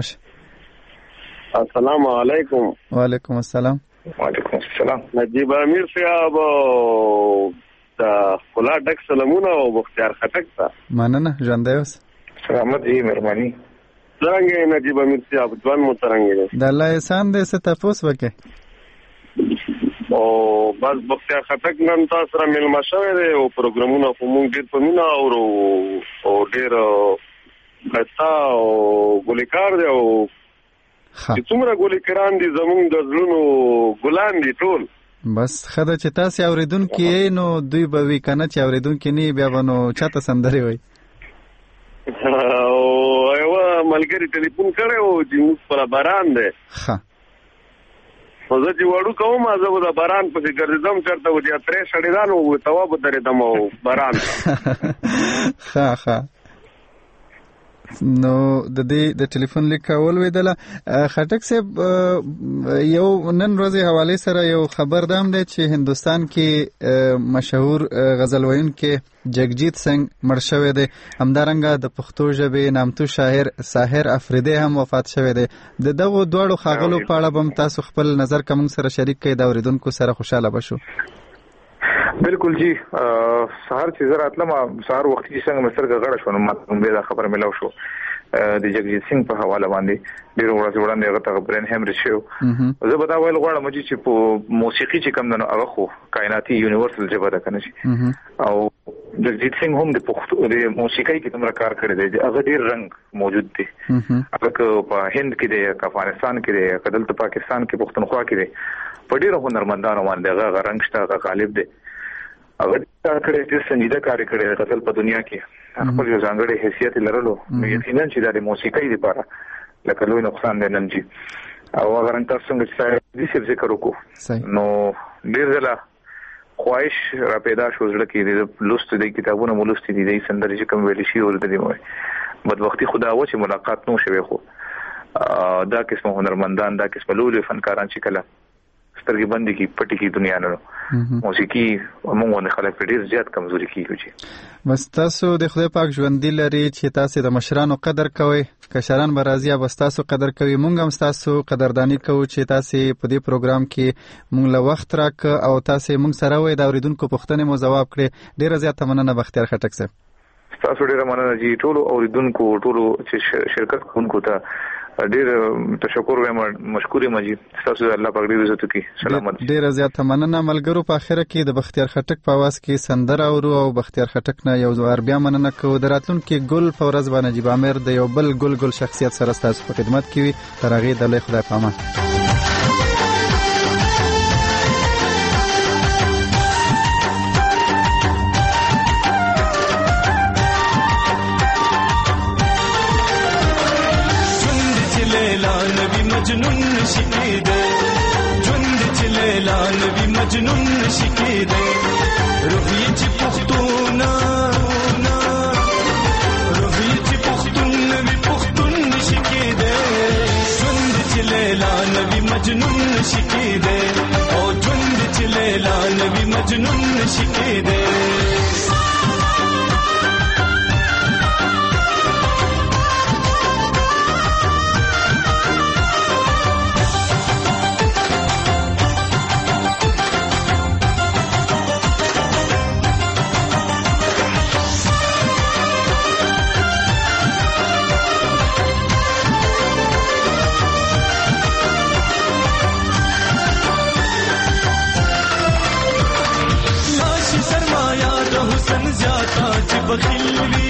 مشه. السلام علیکم. وعلیکم السلام. وعلیکم السلام. نجیب امیر صاحب خلا ډک سلامونه او مختار خټک ته مننه ژوندی اوس. سلامت جی مهرباني. څنګه نجیب امیر صاحب ځوان مو څنګه د الله احسان دې څه تاسو وکړي او بس مختار خټک نن تاسو سره ملما شوی دی او پروګرامونه په مونږ ډیر په مینا او ډیر خسته او ګلیکار دی او چې څومره ګلیکران دي زمونږ د زړونو ګلان دي ټول بس خدای چې تاسو اوریدونکو یې نو دوی به وی کنه چې اوریدونکو نه بیا ونو چاته سندري وای او یو ملګری ټلیفون کړی و چې موږ پر باران دی خو زه چې وړو کوم زه به د باران پسې ګرځېدم چېرته و چې اترې شړېدان و توا به درېدم او باران ښه نو د دې د ټلیفون لیک کول ویدله خټک صاحب یو نن ورځې حواله سره یو خبر دام دی چې هندستان کې مشهور غزل ویونکی جگجیت سنگ مړ شوی دی همدارنګه د پښتو ژبې نامتو شاعر ساحر افریدی هم وفات شوی دی د دغو دواړو ښاغلو په اړه به تاسو خپل نظر کوم سره شریک کړئ د اوریدونکو سره خوشاله بشو بالکل جی سهار چې زه راتلم سهار وخت چې څنګه مسترګه غړ شو نو ماته دا خبر ملو شو د جگجیت سنگ په حواله باندې ډیر وړاندې هغه ته برین هیمریج شو زه به دا ویل غواړم چې په موسیقي چې کوم نه هغه خو کائناتي یونیورسل ژبه ده کنه او جگجیت سنگ هم د پښتو د موسیقي کې تمره کار کړی دی هغه ډیر رنگ موجود دی هغه په هند کې دی افغانستان کې دی کدلته پاکستان کې پښتونخوا کې دی په ډیرو هنرمندانو باندې هغه رنگ شته هغه غالب دی هغه کړي چې سنجیده کار کړي غزل په دنیا کې خپل یو ځانګړی حیثیت لرلو نو یقینا چې د موسیقۍ لپاره لکه لوی نقصان دی نن جی او هغه رنګ تاسو څنګه چې دې ذکر وکړو نو ډیر ځله خواهش را پیدا شو زړه کې د لوست د کتابونو مولستي دي د سندرې چې کوم ویل شي ور د دې مو بدوختي خدا و چې ملاقات نو شوي خو دا قسم هنرمندان دا قسم لوی فنکاران چې کله سترګې بندي کی پټي کی دنیا نه موسیقي موږ نه خلک ډیر زیات کمزوري کیږي بس تاسو د خدای پاک ژوندۍ لري چې تاسو د مشرانو قدر کوئ کشران برازي بس تاسو قدر کوي موږ هم تاسو قدردانی کوو چې تاسو په دې پروګرام کې موږ له وخت راک او تاسو موږ سره وې د اوریدونکو پوښتنې مو جواب کړې ډیر زیات مننه بختیار خټک صاحب تاسو ډیر مننه جی ټولو اوریدونکو ټولو چې شرکت کوونکو ته ډیر تشکر وایم مشکور یم جی تاسو الله پاک دې عزت وکړي سلامت ډیر زیات مننه ملګرو په اخره کې د بختیار خټک په आवाज کې سندره اورو او بختیار خټک نه یو ځوار بیا مننه کوو دراتلونکو ګل فورز باندې نجیب عامر د یو بل ګل شخصیت سره تاسو په خدمت کې وي تر هغه د الله خدای پامان مجنون شکیده ژوند چې لیلا نبی مجنون شکیده روحي چې پښتون روحي چې پښتون نبی پښتون شکیده ژوند چې لیلا نبی مجنون شکیده او ژوند چې لیلا نبی مجنون شکیده بخیل وی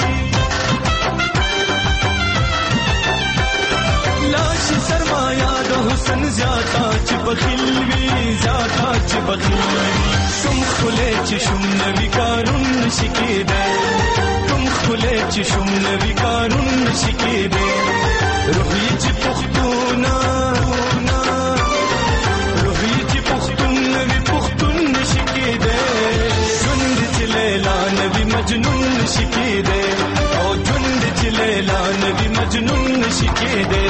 لاش سرمایا د حسن زیاتا چې بخیل وی زیاتا چې بخیل وی کوم خله چې شوم نوی کارون شکیده کوم خله چې شوم نوی کارون شکیده روحي چې پښتون روحي چې پښتون نوی پښتون شکیده ژوند چې لیلا نبی مجنون شکیده او ژوند چې لیلا نبی مجنون شکیده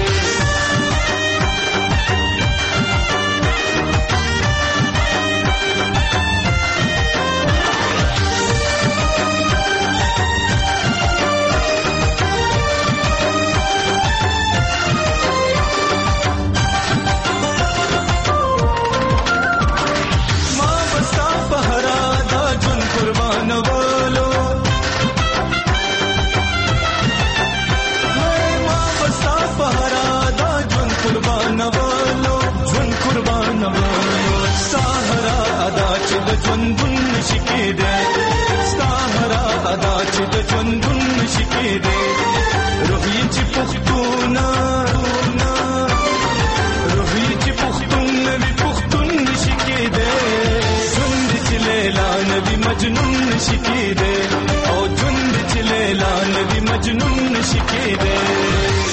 ژوندون شکیده ستاره ادا چې د ژوندون شکیده روحي چې پښتون روحي چې پښتون نبی پښتون شکیده ژوند چې لیلا نبی مجنون شکیده او ژوند چې لیلا نبی مجنون شکیده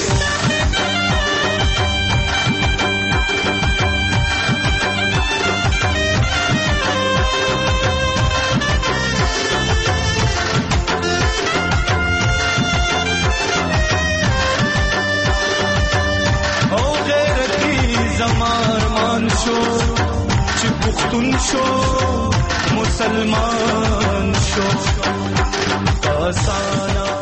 شو چې پښتون شو مسلمان شو آسانا